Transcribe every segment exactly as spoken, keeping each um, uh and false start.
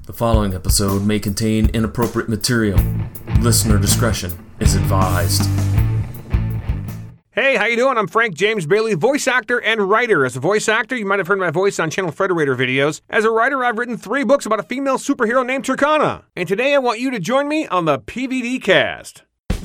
The following episode may contain inappropriate material. Listener discretion is advised. Hey, how you doing? I'm Frank James Bailey, voice actor and writer. As a voice actor, you might have heard my voice on Channel Frederator videos. As a writer, I've written three books about a female superhero named Turkana. And today I want you to join me on the P V D cast.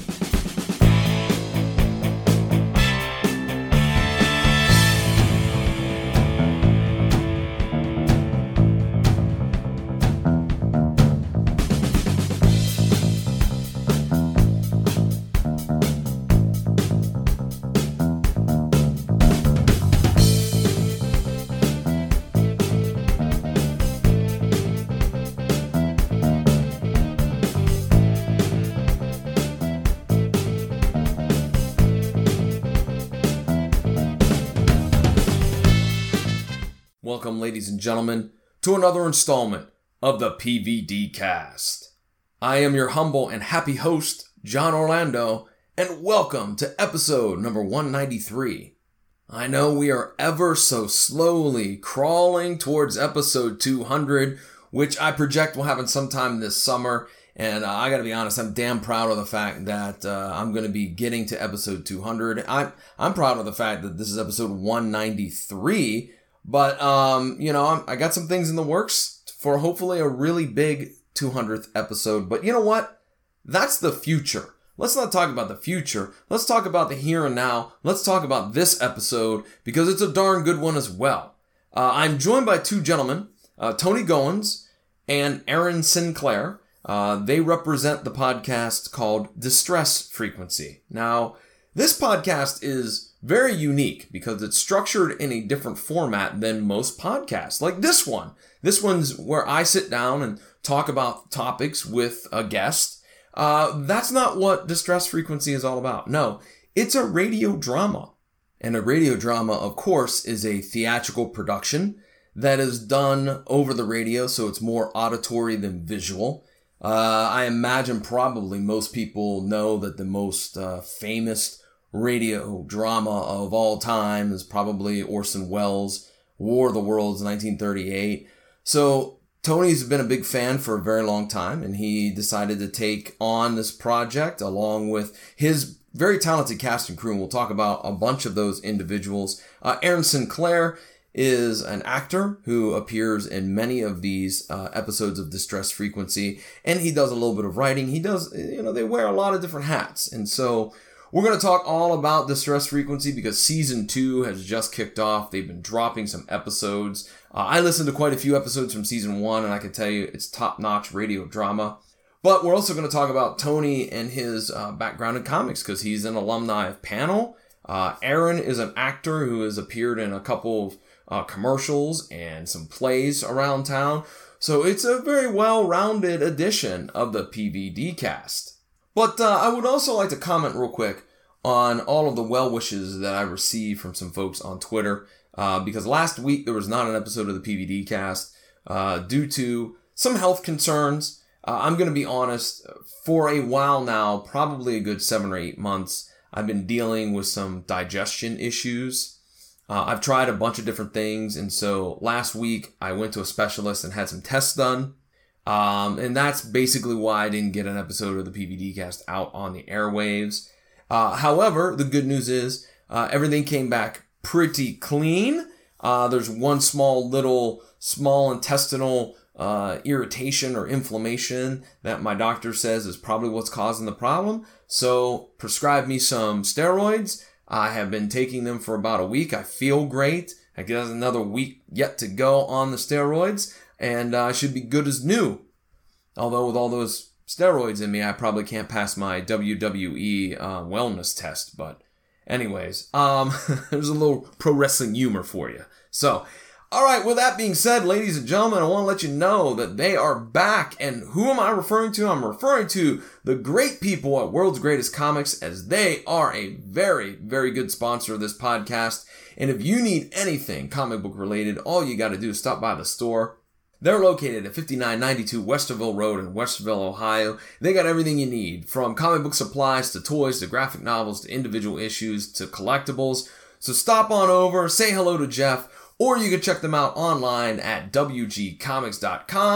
Welcome, ladies and gentlemen, to another installment of the P V D cast. I am your humble and happy host, John Orlando, and welcome to episode number one ninety-three. I know we are ever so slowly crawling towards episode two hundred, which I project will happen sometime this summer. And uh, I gotta be honest, I'm damn proud of the fact that uh, I'm gonna be getting to episode two hundred. I'm, I'm proud of the fact that this is episode one ninety-three. But, um, you know, I got some things in the works for hopefully a really big two hundredth episode. But you know what? That's the future. Let's not talk about the future. Let's talk about the here and now. Let's talk about this episode because it's a darn good one as well. Uh, I'm joined by two gentlemen, uh, Tony Goins and Aaron Sinclair. Uh, they represent the podcast called Distress Frequency. Now, this podcast is very unique because it's structured in a different format than most podcasts, like this one. This one's where I sit down and talk about topics with a guest. Uh, that's not what Distress Frequency is all about. No, it's a radio drama. And a radio drama, of course, is a theatrical production that is done over the radio, so it's more auditory than visual. Uh, I imagine probably most people know that the most uh, famous radio drama of all time is probably Orson Welles' War of the Worlds, nineteen thirty-eight. So Tony's been a big fan for a very long time, and he decided to take on this project along with his very talented cast and crew, and we'll talk about a bunch of those individuals. Uh, Aaron Sinclair is an actor who appears in many of these uh, episodes of Distress Frequency, and he does a little bit of writing. He does, you know, they wear a lot of different hats, and so we're going to talk all about Distress Frequency because season two has just kicked off. They've been dropping some episodes. Uh, I listened to quite a few episodes from season one, and I can tell you it's top-notch radio drama. But we're also going to talk about Tony and his uh, background in comics because he's an alumni of Panel. Uh, Aaron is an actor who has appeared in a couple of uh, commercials and some plays around town. So it's a very well-rounded edition of the P V D cast. But uh, I would also like to comment real quick on all of the well wishes that I received from some folks on Twitter. Uh, because last week there was not an episode of the P V D cast uh, due to some health concerns. Uh, I'm going to be honest, for a while now, probably a good seven or eight months, I've been dealing with some digestion issues. Uh, I've tried a bunch of different things. And so last week I went to a specialist and had some tests done. Um, and that's basically why I didn't get an episode of the P V D cast out on the airwaves. Uh, however, the good news is, uh, everything came back pretty clean. Uh, there's one small little small intestinal, uh, irritation or inflammation that my doctor says is probably what's causing the problem. So prescribed me some steroids. I have been taking them for about a week. I feel great. I guess another week yet to go on the steroids. And I uh, should be good as new. Although with all those steroids in me, I probably can't pass my W W E uh, wellness test. But anyways, um, there's a little pro wrestling humor for you. So, all right, with that being said, ladies and gentlemen, I want to let you know that they are back. And who am I referring to? I'm referring to the great people at World's Greatest Comics, as they are a very, very good sponsor of this podcast. And if you need anything comic book related, all you got to do is stop by the store. They're located at fifty-nine ninety-two Westerville Road in Westerville, Ohio. They got everything you need, from comic book supplies to toys to graphic novels to individual issues to collectibles. So stop on over, say hello to Jeff, or you can check them out online at w g comics dot com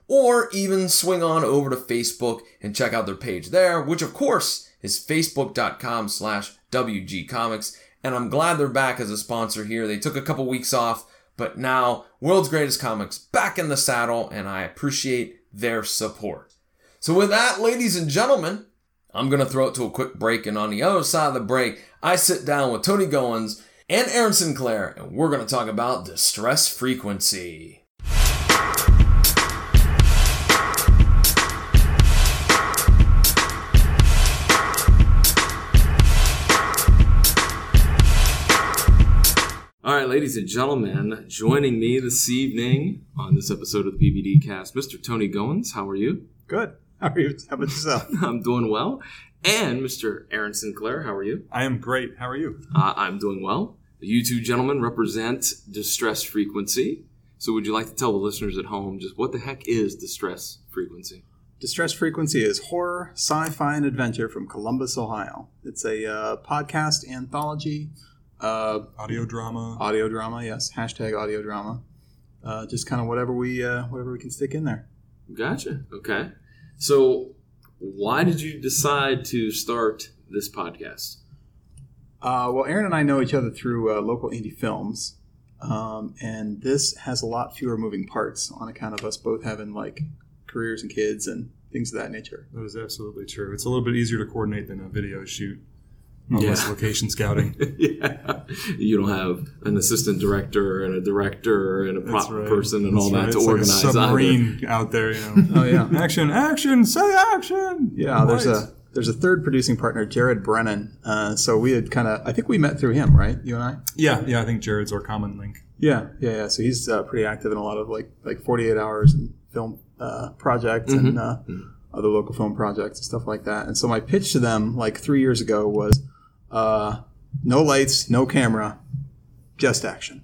or even swing on over to Facebook and check out their page there, which of course is facebook.com slash WG Comics. And I'm glad they're back as a sponsor here. They took a couple weeks off, but now World's Greatest Comics back in the saddle, and I appreciate their support. So with that, ladies and gentlemen, I'm going to throw it to a quick break, and on the other side of the break, I sit down with Tony Goins and Aaron Sinclair, and we're going to talk about Distress Frequency. All right, ladies and gentlemen, joining me this evening on this episode of the P V D Cast, Mister Tony Goins. How are you? Good. How are you? How about yourself? I'm doing well. And Mister Aaron Sinclair, how are you? I am great. How are you? Uh, I'm doing well. You two gentlemen represent Distress Frequency. So would you like to tell the listeners at home just what the heck is Distress Frequency? Distress Frequency is horror, sci-fi, and adventure from Columbus, Ohio. It's a uh, podcast anthology. Uh, audio drama. Audio drama, yes. Hashtag audio drama. Uh, just kind of whatever we uh, whatever we can stick in there. Gotcha. Okay. So why did you decide to start this podcast? Uh, well, Aaron and I know each other through uh, local indie films. Um, and this has a lot fewer moving parts on account of us both having like careers and kids and things of that nature. That is absolutely true. It's a little bit easier to coordinate than a video shoot. All Yeah. this location scouting. Yeah. You don't have an assistant director and a director and a prop That's right. person and That's all right. that to it's organize like a submarine either. out there, you know. Oh, yeah. Action, action, say action. Yeah, there's Right. a there's a third producing partner, Jared Brennan. Uh, so we had kind of, I think we met through him, right? You and I? Yeah, yeah, I think Jared's our common link. Yeah, yeah, yeah. So he's uh, pretty active in a lot of like like forty-eight hours and film uh, projects Mm-hmm. and uh, other local film projects and stuff like that. And so my pitch to them like three years ago was uh, no lights, no camera, just action.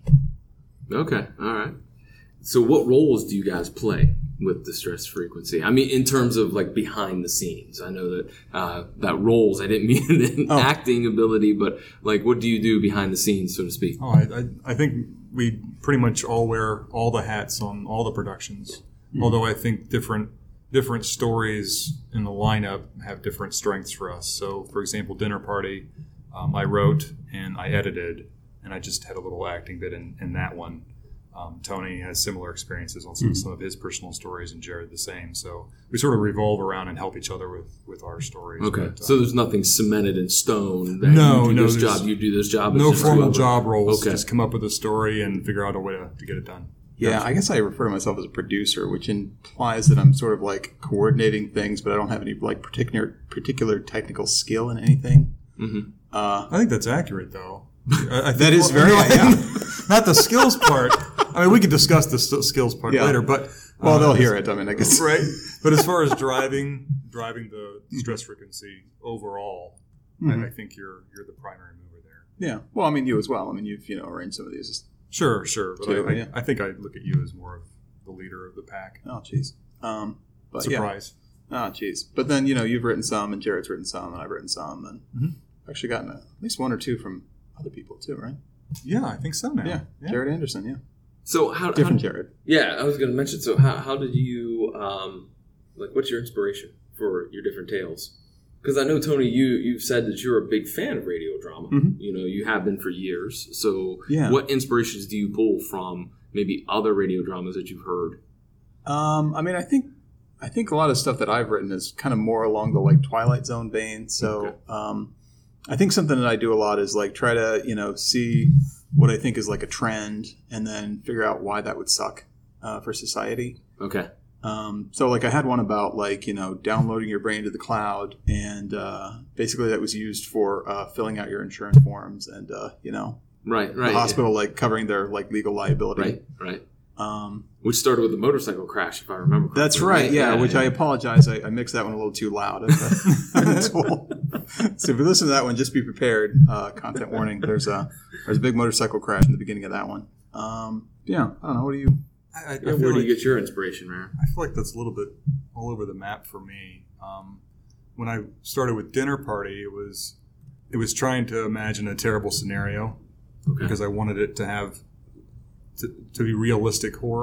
Okay. All right. So what roles do you guys play with Distress Frequency? I mean, in terms of like behind the scenes. I know that uh, that roles, I didn't mean in Oh. acting ability, but like what do you do behind the scenes, so to speak? Oh, I, I, I think we pretty much all wear all the hats on all the productions. Hmm. Although I think different different stories in the lineup have different strengths for us. So, for example, Dinner Party, um, I wrote and I edited, and I just had a little acting bit in, in that one. Um, Tony has similar experiences on some, Mm-hmm. some of his personal stories, and Jared the same. So we sort of revolve around and help each other with, with our stories. Okay. But, uh, So there's nothing cemented in stone that No, you do no, this there's job, you do this job. no it's just formal whoever. job roles. Okay. Just come up with a story and figure out a way to, to get it done. Yeah, I guess I refer to myself as a producer, which implies that I'm sort of like coordinating things, but I don't have any like particular particular technical skill in anything. Mm-hmm. Uh, I think that's accurate, though. I, I think, That is very- yeah. not the skills part. I mean, we can discuss the st- skills part Yeah. later, but well, uh, they'll hear it. I mean, I guess. right? But as far as driving, driving the stress frequency overall, Mhm. I, I think you're you're the primary mover there. Yeah. Well, I mean, you as well. I mean, you've you know arranged some of these. Sure, sure. But Too, I, I, yeah. I think I look at you as more of the leader of the pack. Oh, jeez. Um, but yeah. Surprise. Oh, jeez. But then, you know, you've written some, and Jared's written some, and I've written some, and Mhm. actually gotten a, at least one or two from other people, too, right? Yeah, I think so now. Yeah. Jared Anderson, yeah. So how, Different how Jared. yeah, I was going to mention. So how how did you um like what's your inspiration for your different tales? Because I know Tony, you you've said that you're a big fan of radio drama. Mhm. You know, you have been for years. So Yeah. what inspirations do you pull from maybe other radio dramas that you've heard? Um, I mean, I think I think a lot of stuff that I've written is kind of more along the, like, Twilight Zone vein. So Okay. um, I think something that I do a lot is, like, try to, you know, see what I think is, like, a trend and then figure out why that would suck uh, for society. Okay. Um, so like I had one about like, you know, downloading your brain to the cloud, and uh, basically that was used for uh, filling out your insurance forms and, uh, you know, Right, right. the hospital like covering their like legal liability. Right, right. Um, Which started with the motorcycle crash, if I remember correctly. that's right. Yeah, which I apologize. I, I mixed that one a little too loud. I've been told. So if you listen to that one, just be prepared. Uh, content warning. There's a, there's a big motorcycle crash in the beginning of that one. Um, yeah. I don't know. What do you, I, I, I Yeah, feel where do like- you get your inspiration, man? I feel like that's a little bit all over the map for me. Um, when I started with Dinner Party, it was it was trying to imagine a terrible scenario Okay. because I wanted it to have to, to be realistic horror,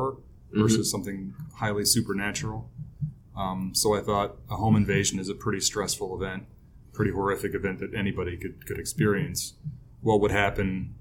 versus Mm-hmm. something highly supernatural. Um, so I thought a home invasion is a pretty stressful event, pretty horrific event that anybody could, could experience. What would happen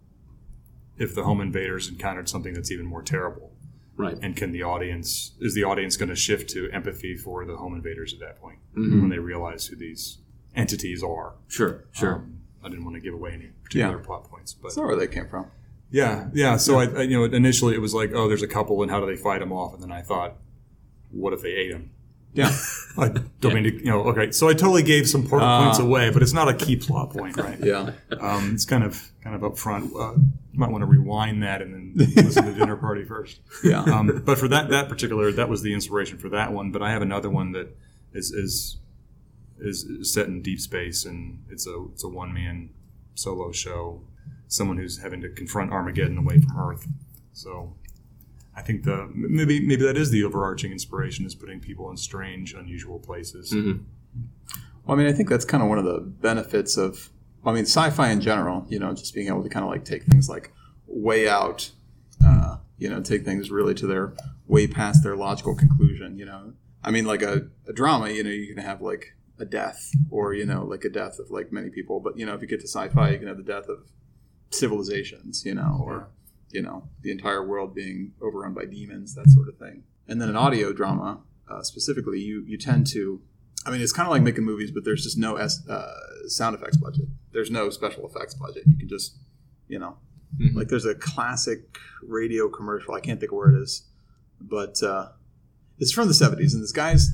if the home invaders encountered something that's even more terrible? Right. And can the audience, is the audience going to shift to empathy for the home invaders at that point Mm-hmm. when they realize who these entities are? Sure, sure. Um, I didn't want to give away any particular Yeah. plot points, but That's not where they came from. yeah, yeah. So I, I, you know, initially it was like, oh, there's a couple, and how do they fight them off? And then I thought, what if they ate them? Yeah. I don't mean to, you know. Okay, so I totally gave some po- Uh, points away, but it's not a key plot point, right? Yeah. Um, it's kind of kind of up front. Uh, you might want to rewind that and then listen to Dinner Party first. Yeah. Um, but for that that particular, that was the inspiration for that one. But I have another one that is is is set in deep space, and it's a it's a one man solo show. Someone who's having to confront Armageddon away from Earth. So I think the maybe maybe that is the overarching inspiration, is putting people in strange, unusual places. Mm-hmm. Well, I mean, I think that's kind of one of the benefits of, I mean, sci-fi in general, you know, just being able to kind of like take things like way out, uh, you know, take things really to their way past their logical conclusion, you know. I mean, like a, a drama, you know, you can have like a death or, you know, like a death of like many people. But, you know, if you get to sci-fi, you can have the death of civilizations, you know, or, you know, the entire world being overrun by demons, that sort of thing. And then an audio drama, uh, specifically, you, you tend to, I mean, it's kind of like making movies, but there's just no S, uh, sound effects budget. There's no special effects budget. You can just, you know, Mm-hmm. like there's a classic radio commercial. I can't think of where it is, but uh, it's from the seventies. And this guy's,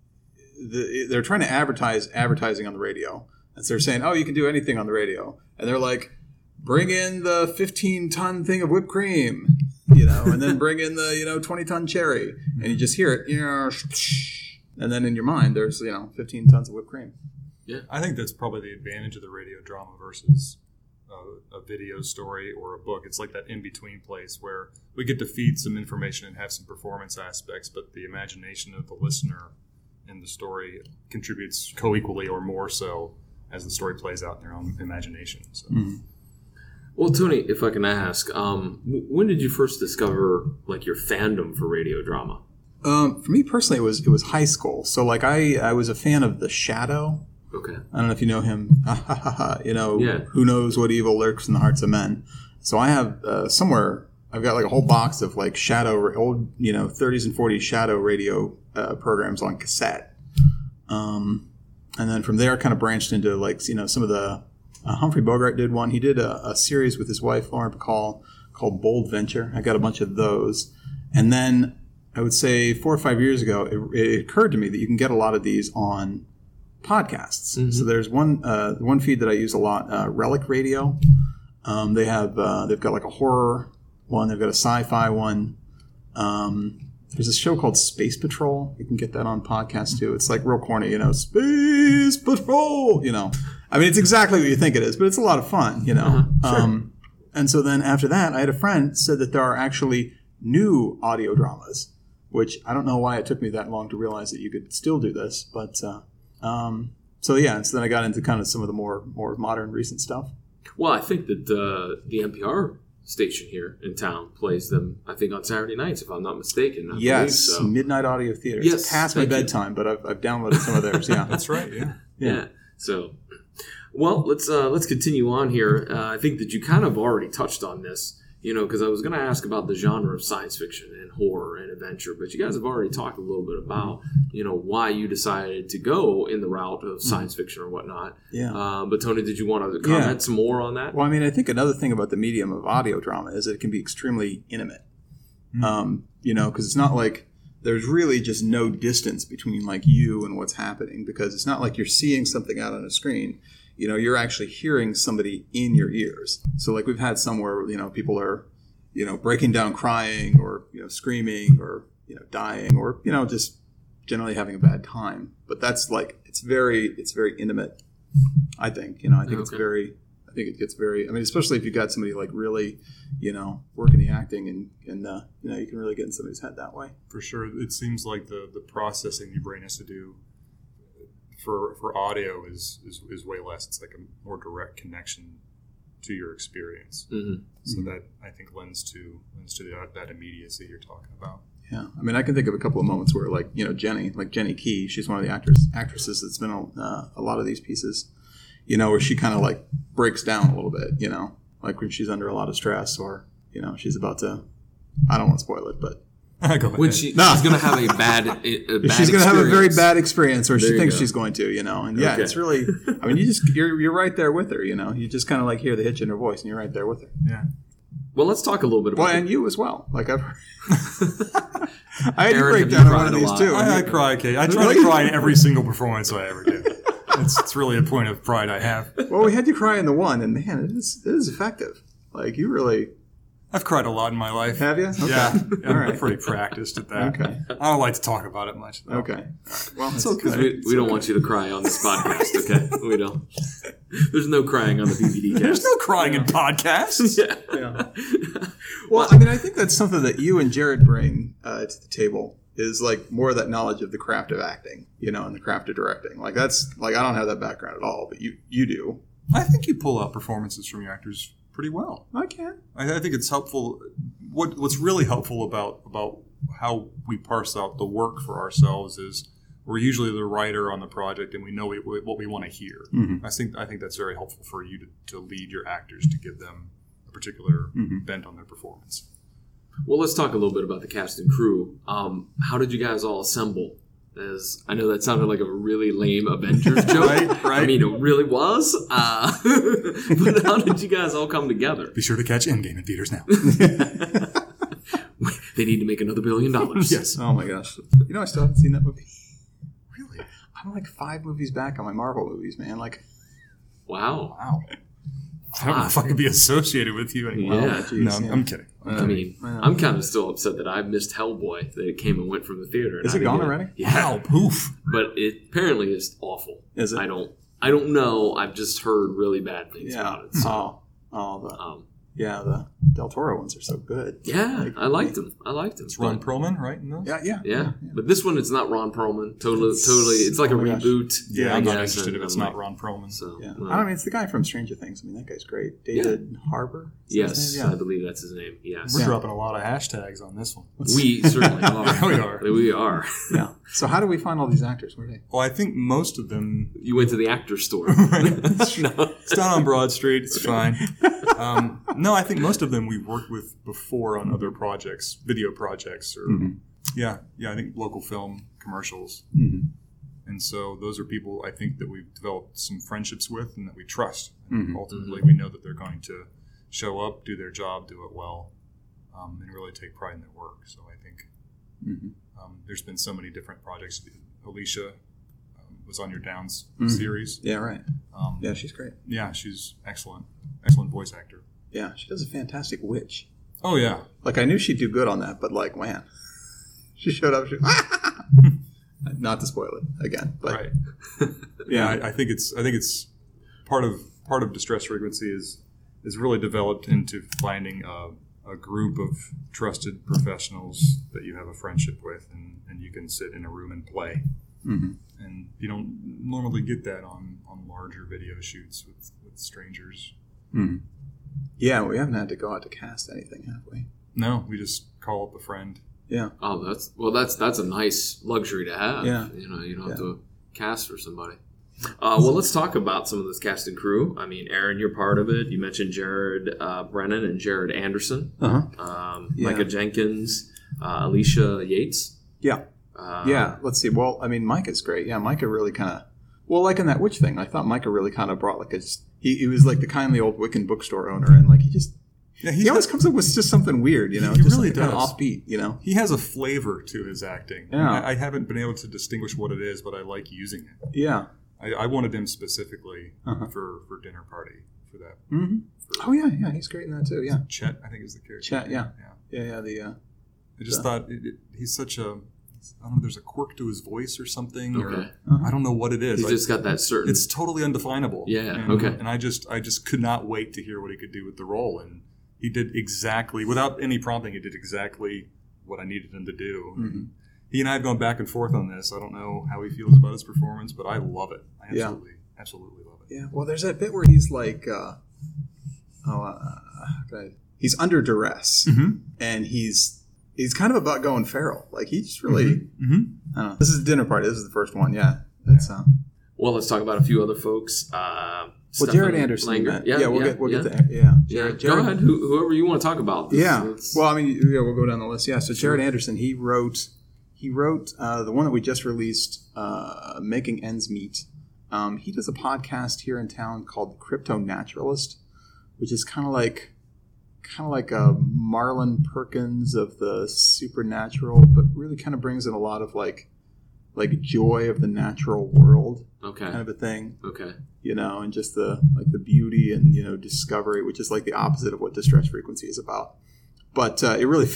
the, they're trying to advertise advertising on the radio. And so they're saying, oh, you can do anything on the radio. And they're like, bring in the fifteen ton thing of whipped cream, you know, and then bring in the, you know, twenty ton cherry. And you just hear it, you know, and then in your mind, there's, you know, fifteen tons of whipped cream. I think that's probably the advantage of the radio drama versus a, a video story or a book. It's like that in-between place where we get to feed some information and have some performance aspects, but the imagination of the listener in the story contributes co-equally or more so as the story plays out in their own imagination. So. Mm-hmm. Well, Tony, if I can ask, um, w- when did you first discover like your fandom for radio drama? Um, for me personally, it was it was high school. So like I, I was a fan of The Shadow. Okay. I don't know if you know him. You know, Yeah. Who knows what evil lurks in the hearts of men. So I have uh, somewhere, I've got like a whole box of like Shadow, old, you know, thirties and forties Shadow radio uh, programs on cassette. Um, and then from there, I kind of branched into like, you know, some of the, uh, Humphrey Bogart did one. He did a, a series with his wife, Lauren Bacall, called Bold Venture. I got a bunch of those. And then I would say four or five years ago, it, it occurred to me that you can get a lot of these on podcasts. Mm-hmm. So there's one uh, one feed that I use a lot, uh, Relic Radio. Um, they have uh, they've got like a horror one, they've got a sci-fi one. Um, there's a show called Space Patrol. You can get that on podcast too. It's like real corny, you know, Space Patrol. You know, I mean, it's exactly what you think it is, but it's a lot of fun. You know, Uh-huh. Sure. um, and so then after that, I had a friend said that there are actually new audio dramas, which I don't know why it took me that long to realize that you could still do this, but. Uh, Um, so yeah, and so then I got into kind of some of the more more modern recent stuff. Well, I think that uh, the N P R station here in town plays them, I think, on Saturday nights, if I'm not mistaken. I Yes, believe so. Midnight Audio Theater. Yes, It's past my thank you. bedtime, but I've, I've downloaded some of theirs. Yeah, That's right, yeah. Yeah. So, well, let's uh, let's continue on here. Uh, I think that you kind of already touched on this, you know, because I was going to ask about the genre of science fiction and horror and adventure, but you guys have already talked a little bit about, you know, why you decided to go in the route of science fiction or whatnot. yeah. Uh, but Tony, did you want to comment Yeah. some more on that? Well, I mean, I think another thing about the medium of audio drama is that it can be extremely intimate. Um, you know, because it's not like there's really just no distance between like you and what's happening, because it's not like you're seeing something out on a screen. You know, you're actually hearing somebody in your ears. So like we've had some where, you know, people are, you know, breaking down crying or, you know, screaming or, you know, dying or, you know, just generally having a bad time. But that's like, it's very, it's very intimate, I think. You know, I think it's Okay. very, I think it gets very, I mean, especially if you've got somebody like really, you know, working the acting and, and uh, you know, you can really get in somebody's head that way. For sure. It seems like the, the processing your brain has to do for for audio is, is, is way less. It's like a more direct connection to your experience. Mm-hmm. So that, I think, lends to lends to that, that immediacy you're talking about. Yeah, I mean, I can think of a couple of moments where, like, you know, Jenny, like Jenny Key, she's one of the actors, actresses that's been on uh, a lot of these pieces, you know, where she kind of, like, breaks down a little bit, you know, like when she's under a lot of stress or, you know, she's about to, I don't want to spoil it, but. Go when she, no. she's going to have a bad, a bad she's going to have a very bad experience, or there she thinks go. she's going to, you know, and yeah, okay. it's really, I mean, you just, you're, you're right there with her, you know, you just kind of like hear the hitch in her voice and you're right there with her. Yeah. Well, let's talk a little bit about Well, the- and you as well. Like, I've I had Aaron, to break have you down on cried one of a these lot? too. I, I cry, Kate. I try to cry in every single performance I ever do. It's, it's really a point of pride I have. Well, we had you cry in the one, and man, it is it is effective. Like, you really I've cried a lot in my life. have you? Okay. Yeah, I'm All right. pretty practiced at that. Okay. I don't like to talk about it much, though. Okay. All right. Well, it's okay. okay. We, we don't want you to cry on this podcast, okay? We don't. There's no crying on the P V D cast. There's no crying in podcasts. Yeah. Yeah. Well, I mean, I think that's something that you and Jared bring uh, to the table is like more of that knowledge of the craft of acting, you know, and the craft of directing. Like that's like I don't have that background at all, but you you do. I think you pull out performances from your actors pretty well. I can. I, I think it's helpful. What What's really helpful about about how we parse out the work for ourselves is we're usually the writer on the project, and we know we, what we want to hear. Mm-hmm. I think I think that's very helpful for you to, to lead your actors to give them a particular Mm-hmm. bent on their performance. Well, let's talk a little bit about the cast and crew. Um, how did you guys all assemble? As I know that sounded like a really lame Avengers joke. Right, right. I mean, it really was. Uh, but how did you guys all come together? Be sure to catch Endgame in theaters now. They need to make another billion dollars. Yes. Oh my gosh. You know, I still haven't seen that movie. Really? I'm like five movies back on my Marvel movies, man. Like, Wow. Wow. I don't know if I could be associated with you anymore. Yeah. geez, no, I'm, yeah. I'm kidding. I mean, I know. I'm kind of still upset that I missed Hellboy. That it came and went from the theater. and Is I it didn't gone get already? Yeah. Wow, poof. But it apparently is awful. Is it? I don't. I don't know. I've just heard really bad things yeah. about it. So, Oh, oh, the um, yeah, the Del Toro ones are so good. yeah, Like, I liked them. I liked them. It's Ron But- Perlman, right? In those? Yeah, yeah, Yeah, but this one it's not Ron Perlman. Totally, totally. It's like oh a my gosh. reboot. Yeah, I I'm not guess, interested and if it's I'm not like- Ron Perlman. So, Yeah. uh, I mean, it's the guy from Stranger Things. I mean, that guy's great. David Harbour. Is that his yes, name? I believe that's his name. Yes, We're Yeah. dropping a lot of hashtags on this one. we certainly are. We are. We are. Yeah. yeah. So how do we find all these actors? Where are they? Well, I think most of them. You went to the actor store. No. It's down on Broad Street. It's fine. Um, no, I think most of them we've worked with before on other projects, video projects, or Mhm. yeah, yeah. I think local film commercials, Mm-hmm. and so those are people I think that we've developed some friendships with and that we trust. Mhm. Ultimately, we know that they're going to show up, do their job, do it well, um, and really take pride in their work. So I think Mm-hmm. um, there's been so many different projects. Alicia um, was on your Downs Mhm. series. Yeah, right. Um, Yeah, she's great. yeah, she's excellent, excellent voice actor. Yeah, she does a fantastic witch. Oh yeah, Like, I knew she'd do good on that, but like, man, she showed up. She, not to spoil it again, but right. yeah, I, I think it's I think it's part of part of Distress Frequency is is really developed into finding a, a group of trusted professionals that you have a friendship with, and, and you can sit in a room and play. Mhm. And you don't normally get that on, on larger video shoots with, with strangers. Mhm. yeah. We haven't had to go out to cast anything, have we? No, we just call up a friend. Yeah, Oh, that's well. That's that's a nice luxury to have. Yeah. You know, you don't have Yeah. to cast for somebody. Uh, well, let's talk about some of this cast and crew. I mean, Aaron, you're part of it. You mentioned Jared uh, Brennan and Jared Anderson, uh huh, um, Yeah. Micah Jenkins, uh, Alicia Yates. yeah, Uh, yeah. Let's see. Well, I mean, Micah's great. Yeah, Micah really kind of. Well, like in that witch thing, I thought Micah really kind of brought like a. He, he was like the kindly old Wiccan bookstore owner, and like he just. Yeah, He always comes up with just something weird, you know, He just really kind of does. offbeat, you know. He has a flavor to his acting. Yeah. I, I haven't been able to distinguish what it is, but I like using it. Yeah. I, I wanted him specifically Uh-huh. for, for Dinner Party for that. Mm-hmm. For Oh yeah, yeah. He's great in that too. Yeah. Chet, I think is the character. Chet, yeah. yeah. Yeah, yeah. The uh, I just Yeah. thought it, it, he's such a. I don't know. There's a quirk to his voice or something, Okay. or I don't know what it is. He's I- just got that certain. it's totally undefinable. Yeah, And, okay. And I just, I just could not wait to hear what he could do with the role, and he did exactly, without any prompting, he did exactly what I needed him to do. Mhm. He and I have gone back and forth on this. I don't know how he feels about his performance, but I love it. I Yeah. absolutely, absolutely love it. yeah. Well, there's that bit where he's like, uh, oh, uh, okay. he's under duress, Mm-hmm. and he's he's kind of about going feral. Like he just really. Mm-hmm. I don't know. This is a dinner party. This is the first one. Yeah. It's, uh, Well, let's talk about a few other folks. Uh, well, Jared Anderson. Langer. Yeah, Yeah, we'll yeah, get we'll yeah. get there. Yeah. Yeah. Jared, Go Jared, ahead. Who, whoever you want to talk about. This, Yeah. it's- Well, I mean, yeah, we'll go down the list. Yeah. So Jared Anderson, he wrote, he wrote uh, the one that we just released, uh, "Making Ends Meet." Um, he does a podcast here in town called Crypto Naturalist, which is kind of like, kind of like a Marlon Perkins of the supernatural, but really kind of brings in a lot of like, like joy of the natural world, okay. kind of a thing. Okay. You know, and just the like the beauty and you know discovery, which is like the opposite of what distress frequency is about. But uh, it really,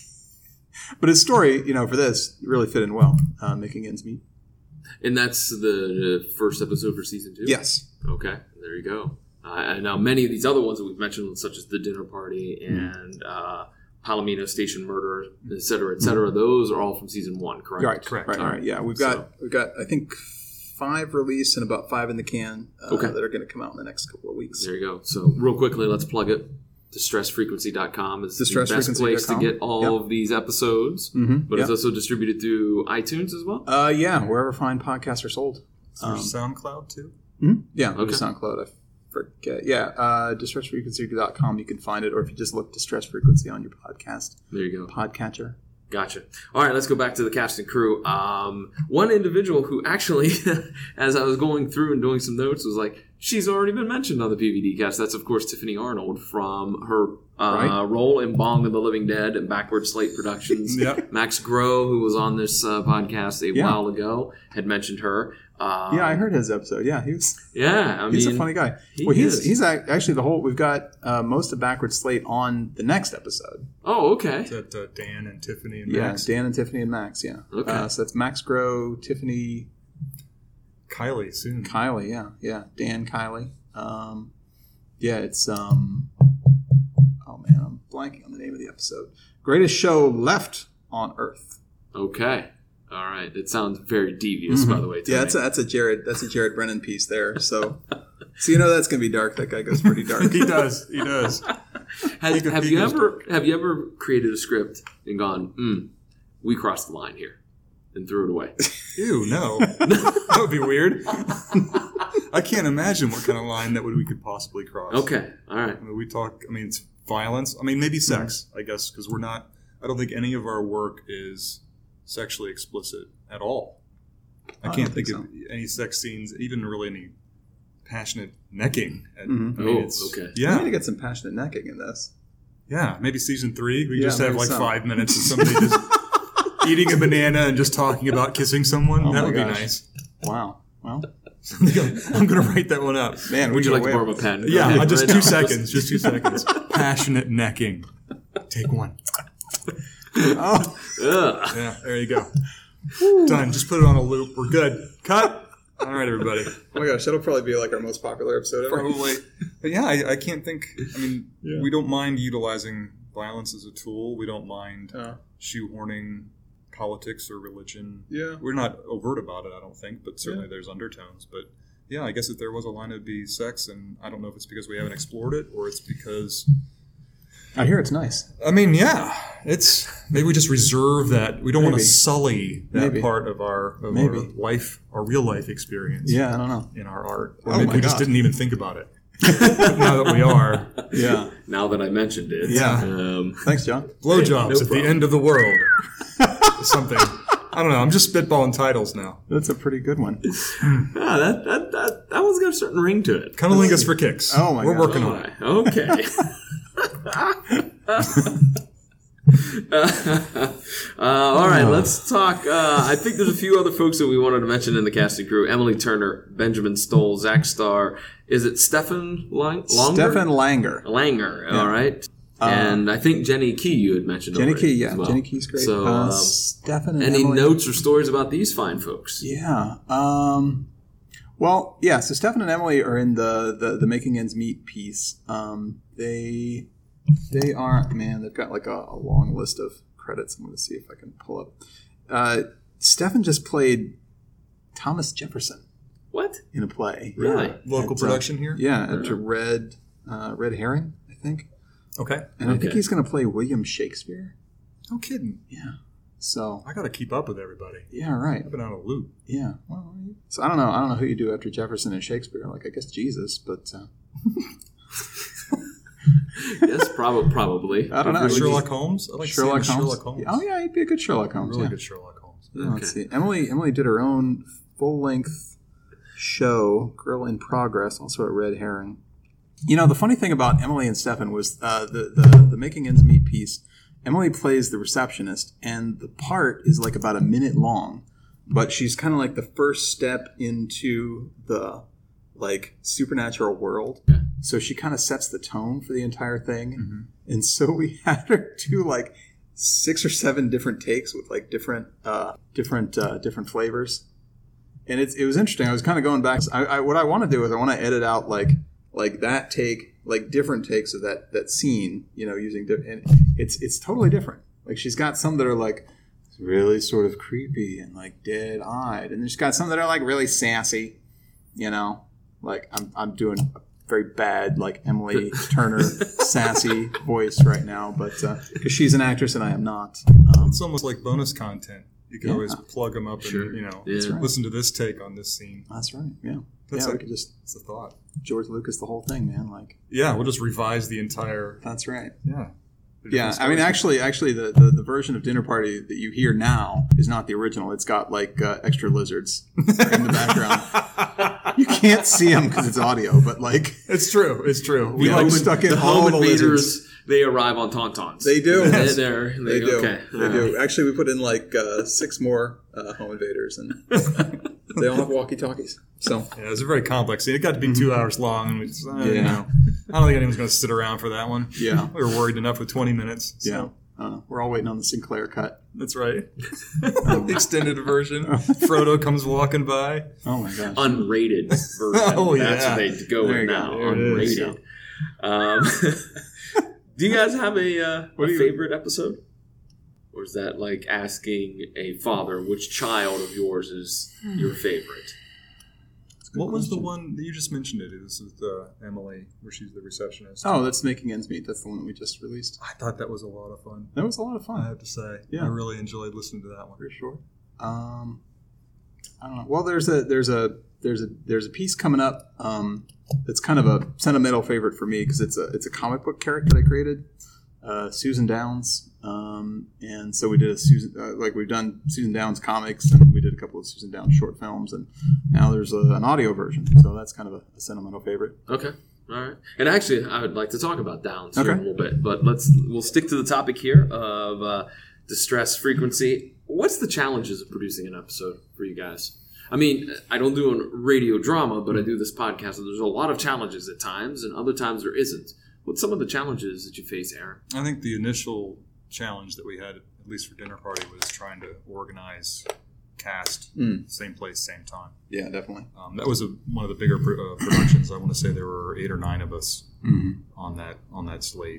but his story, you know, for this really fit in well. Uh, Making Ends Meet. And that's the first episode for season two? Yes. Okay. There you go. Uh, now, many of these other ones that we've mentioned, such as The Dinner Party and uh, Palomino Station Murder, et cetera, et cetera, mm-hmm. those are all from season one, correct? Right. Correct. Right. All right. Yeah, we've got so. we've got I think five released and about five in the can uh, okay. that are going to come out in the next couple of weeks. There you go. So, real quickly, let's plug it. distress frequency dot com is the best place to get all yep. of these episodes, mm-hmm. but yep. it's also distributed through iTunes as well? Uh, yeah, wherever fine podcasts are sold. Is there um, SoundCloud too? Mm-hmm. Yeah, okay. SoundCloud. I forget. Yeah, uh, distress frequency dot com, you can find it, or if you just look Distress Frequency on your podcast. There you go. Podcatcher. Gotcha. All right, let's go back to the cast and crew. Um, one individual who actually, as I was going through and doing some notes, was like, she's already been mentioned on the P V D cast. That's, of course, Tiffany Arnold from her uh, right. role in Bong of the Living Dead and Backward Slate Productions. Yep. Max Groh, who was on this uh, podcast a yeah. while ago, had mentioned her. Um, yeah, I heard his episode. Yeah, he was. Yeah, I he's mean, a funny guy. He well, he's is. he's actually the whole. We've got uh, most of Backward Slate on the next episode. Oh, okay. Is that uh, Dan and Tiffany and yeah, Max? Dan and Tiffany and Max. Yeah. Okay. Uh, so that's Max Groh, Tiffany, Kylie soon. Kylie. Yeah, yeah. Dan, Kylie. Um, yeah, it's um. Oh man, I'm blanking on the name of the episode. Greatest show left on Earth. Okay. All right. It sounds very devious, Mm-hmm. by the way. Yeah, that's a, that's a Jared that's a Jared Brennan piece there. So, so you know that's gonna be dark. That guy goes pretty dark. He does. He does. Has, He have he you goes ever dark. have you ever created a script and gone, hmm, we crossed the line here, and threw it away? Ew, no. That would be weird. I can't imagine what kind of line that would we could possibly cross. Okay. All right. I mean, we talk. I mean, it's violence. I mean, maybe sex. I guess because we're not. I don't think any of our work is sexually explicit at all. I, I can't don't think, think of any sex scenes, even really any passionate necking. And, Mhm. I mean, Oh, it's, okay. We Yeah, need to get some passionate necking in this. yeah. Maybe season three, we Yeah, just have maybe like so. five minutes of somebody just eating a banana and just talking about kissing someone. Oh that my would gosh. be nice. Wow. Well, I'm going to write that one up. man, we Would you got like to way borrow off. a pen? Go Yeah, ahead, I just right two now. seconds. Just two seconds. Passionate necking. Take one. Oh, Ugh. Yeah, there you go. Done. Just put it on a loop. We're good. Cut. All right, everybody. oh my gosh, that'll probably be like our most popular episode ever. Probably. But yeah, I, I can't think. I mean, Yeah. we don't mind utilizing violence as a tool. We don't mind Uh, shoehorning politics or religion. yeah. We're not overt about it, I don't think, but certainly Yeah. there's undertones. But yeah, I guess if there was a line, it'd be sex, and I don't know if it's because we haven't explored it or it's because. I hear it's nice. I mean, yeah, it's maybe we just reserve that. We don't want to Maybe. sully that Maybe. part of our of Maybe. our life, our real life experience. Yeah, I don't know. In our art, or Oh maybe my we just God. didn't even think about it. But now that we are, Yeah. Now that I mentioned it. Yeah. Um, Thanks, John. blowjobs No at the problem. end of the world, something. I don't know. I'm just spitballing titles now. That's a pretty good one. yeah, that, that, that, that one's got a certain ring to it. Cunnilingus for kicks. Oh my We're God. working All on it. right. Okay. uh, all right, let's talk. Uh, I think there's a few other folks that we wanted to mention in the casting crew: Emily Turner, Benjamin Stoll, Zach Starr. Is it Stefan Lang- Longer? Stefan Langer. Langer. All right. And I think Jenny Key you had mentioned. Jenny already Key, yeah. as well. Jenny Key's great. So, uh, um, Stefan and any Emily. notes or stories about these fine folks? Yeah. Um, well, yeah. So Stefan and Emily are in the, the, the Making Ends Meet piece. Um, they they are man. They've got like a, a long list of credits. I'm going to see if I can pull up. Uh, Stefan just played Thomas Jefferson What? in a play. Really? Yeah. Local At, uh, production here. Yeah, at Red uh, Red Herring, I think. Okay. And I think Okay. he's going to play William Shakespeare. No kidding. Yeah. So I got to keep up with everybody. yeah, right. I've been on a loop. Yeah. Well, so I don't know. I don't know who you do after Jefferson and Shakespeare. Like I guess Jesus, but uh, Yes, probably. Probably. I don't know. Sherlock Holmes. I like Sherlock seeing Holmes. Sherlock Holmes. Oh yeah, he'd be a good Sherlock Holmes. really yeah. good Sherlock Holmes. Yeah, let's see. Emily Emily did her own full length show, Girl in Progress, also at Red Herring. You know, the funny thing about Emily and Stefan was uh, the, the the Making Ends Meet piece. Emily plays the receptionist, and the part is like about a minute long, but she's kind of like the first step into the like supernatural world. So she kind of sets the tone for the entire thing. Mm-hmm. And so we had her do like six or seven different takes with like different uh, different uh, different flavors. And it's it was interesting. I was kind of going back. I, I, what I want to do is I want to edit out like like that take, like different takes of that that scene. You know, using different. And it's it's totally different. Like she's got some that are like really sort of creepy and like dead eyed, and she's got some that are like really sassy. You know, like I'm I'm doing a very bad like Emily Turner sassy voice right now, but because uh, she's an actress and I am not. Um, It's almost like bonus content. You can Yeah. always plug them up Sure. and, you know, Yeah. That's right. listen to this take on this scene. that's right. Yeah. That's yeah, we like, could just it's a thought. George Lucas the whole thing, man. Like Yeah, we'll just revise the entire, that's right. yeah. The Yeah, different I mean, stories. actually, actually, the, the, the version of Dinner Party that you hear now is not the original. It's got like uh, extra lizards in the background. You can't see them because it's audio, but like It's true. It's true. we Yeah, like Home- stuck in the all home the invaders, lizards. they arrive on tauntauns. They do. They're, they're, They do. Okay. They do. Actually, we put in like uh, six more uh, home invaders, and they all have walkie-talkies. So yeah, it was a very complex scene. It got to be two hours long, and we just, uh, Yeah. you know, I don't think anyone's going to sit around for that one. yeah, We were worried enough with twenty minutes. So. yeah. Uh, we're all waiting on the Sinclair cut. That's right. The extended version. Frodo comes walking by. Oh my gosh. Unrated version. Oh, That's yeah. what they go There with you go. now. There it is. Unrated. Um, do you guys have a, uh, What a do you- favorite episode? Or is that like asking a father which child of yours is your favorite? What was the question. one that you just mentioned? It is with uh, Emily, where she's the receptionist. Oh, that's Making Ends Meet. That's the one that we just released. I thought that was a lot of fun. That was a lot of I fun. have to say, Yeah. I really enjoyed listening to that one. For sure. Um, I don't know. Well, there's a there's a there's a there's a piece coming up. Um, that's kind of a sentimental favorite for me because it's a it's a comic book character that I created, uh, Susan Downs. Um, and so we did a Susan uh, like we've done Susan Downs comics, and we did a couple of Susan Downs short films, and now there's a, an audio version. So that's kind of a, a sentimental favorite. Okay. All right. And actually, I would like to talk about Downs here Okay. a little bit, but let's we'll stick to the topic here of uh, distress frequency. What's the challenges of producing an episode for you guys? I mean, I don't do a radio drama, but I do this podcast, and there's a lot of challenges at times, and other times there isn't. What's some of the challenges that you face, Aaron? I think the initial challenge that we had, at least for Dinner Party, was trying to organize cast, Mm. same place, same time. Yeah, definitely. Um, that was a, one of the bigger pr- uh, productions. I want to say there were eight or nine of us Mm-hmm. on that on that slate.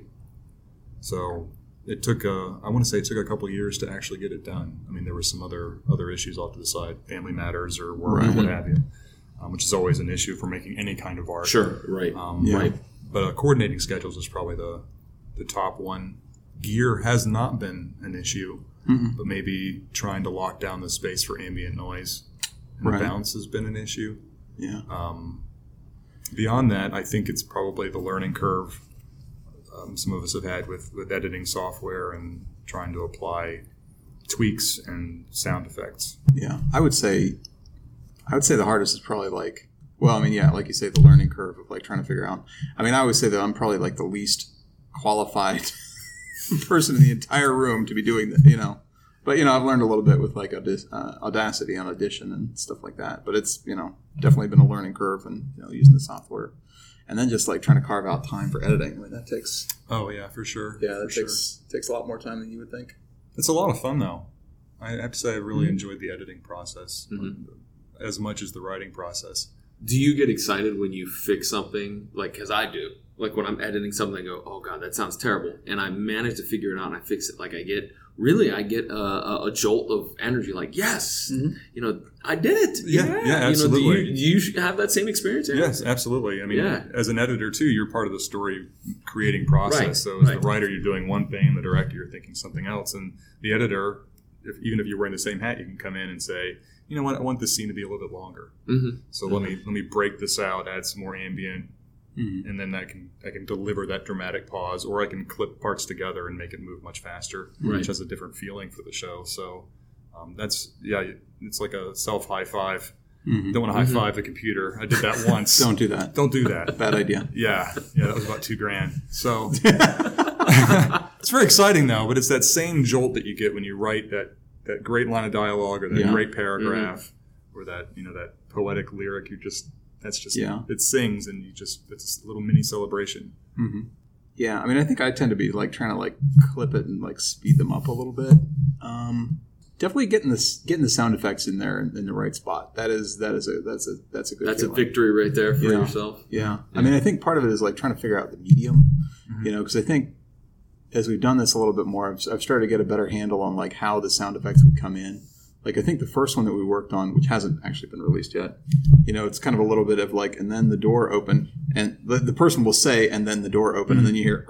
So it took a, I want to say it took a couple of years to actually get it done. I mean, there were some other other issues off to the side, family matters or work or Right. what have you, um, which is always an issue for making any kind of art. Sure. Right. Um, Yeah. Right. But uh, coordinating schedules is probably the the top one. Gear has not been an issue, Mm-mm. but maybe trying to lock down the space for ambient noise and Right. bounce has been an issue. Yeah. Um, beyond that, I think it's probably the learning curve um, some of us have had with, with editing software and trying to apply tweaks and sound effects. Yeah, I would say, I would say the hardest is probably like, well, I mean, yeah, like you say, the learning curve of like trying to figure out. I mean, I would say that I'm probably like the least qualified person in the entire room to be doing that, you know. But you know, I've learned a little bit with like Audi- uh, Audacity on Audition and stuff like that. But it's you know definitely been a learning curve and you know using the software, and then just like trying to carve out time for editing. I mean, that takes Oh yeah, for sure. yeah, that for takes takes a lot more time than you would think. It's a lot of fun though. I have to say I really Mm-hmm. enjoyed the editing process Mhm. as much as the writing process. Do you get excited when you fix something, like, because I do? Like, when I'm editing something, I go, oh, God, that sounds terrible. And I manage to figure it out and I fix it. Like, I get really I get a, a, a jolt of energy. Like, yes, Mm-hmm. you know, I did it. Yeah, Yeah, yeah, absolutely. You know, do, you, do you have that same experience? Aaron? Yes, absolutely. I mean, Yeah. as an editor too, you're part of the story creating process. Right, So as right. the writer, you're doing one thing, the director, you're thinking something else, and the editor, if, even if you're wearing the same hat, you can come in and say, you know what, I want this scene to be a little bit longer. Mm-hmm. So let me let me break this out, add some more ambient, Mhm. and then I can I can deliver that dramatic pause, or I can clip parts together and make it move much faster, Right. which has a different feeling for the show. So um, that's yeah, it's like a self high five. Mhm. Don't want to high five the computer. I did that once. Don't do that. Don't do that. Bad idea. Yeah, yeah, that was about two grand. So it's very exciting though, but it's that same jolt that you get when you write that, that great line of dialogue or that Yeah. great paragraph or that you know that poetic lyric. You just that's just Yeah. it sings and you just it's a little mini celebration. hmm Yeah, I mean, I think I tend to be like trying to like clip it and like speed them up a little bit. Um, definitely getting this getting the sound effects in there in, in the right spot. That is that is a that's a that's a good. That's a feeling. victory right there for Yeah. yourself. Yeah. I mean, I think part of it is like trying to figure out the medium, Mm-hmm. you know, because I think as we've done this a little bit more, I've, I've started to get a better handle on like how the sound effects would come in. Like I think the first one that we worked on, which hasn't actually been released yet, you know, it's kind of a little bit of like, and then the door open, and the, the person will say, and then the door open, and then you hear,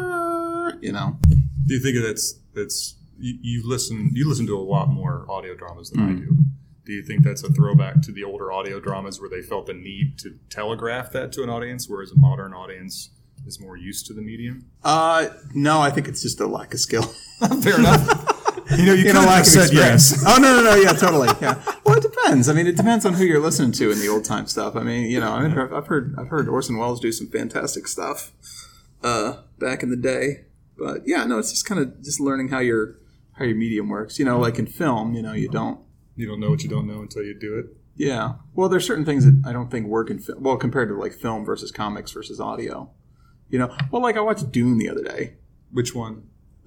"Arr," you know. Do you think that's that's you, you listen you listen to a lot more audio dramas than I do? Do you think that's a throwback to the older audio dramas where they felt the need to telegraph that to an audience, whereas a modern audience is more used to the medium? Uh, no, I think it's just a lack of skill. Fair enough. You know, you, You could know, have lack just of said experience. yes. Oh no, no, no, yeah, totally. Yeah. Well, it depends. I mean, it depends on who you're listening to in the old time stuff. I mean, you know, I mean, I've heard I've heard Orson Welles do some fantastic stuff uh, back in the day. But yeah, no, it's just kind of just learning how your how your medium works. You know, like in film, you know, you don't. You don't know what you don't know until you do it. Yeah. Well, there's certain things that I don't think work in film. Well, compared to like film versus comics versus audio. You know, well, like I watched Dune the other day. Which one?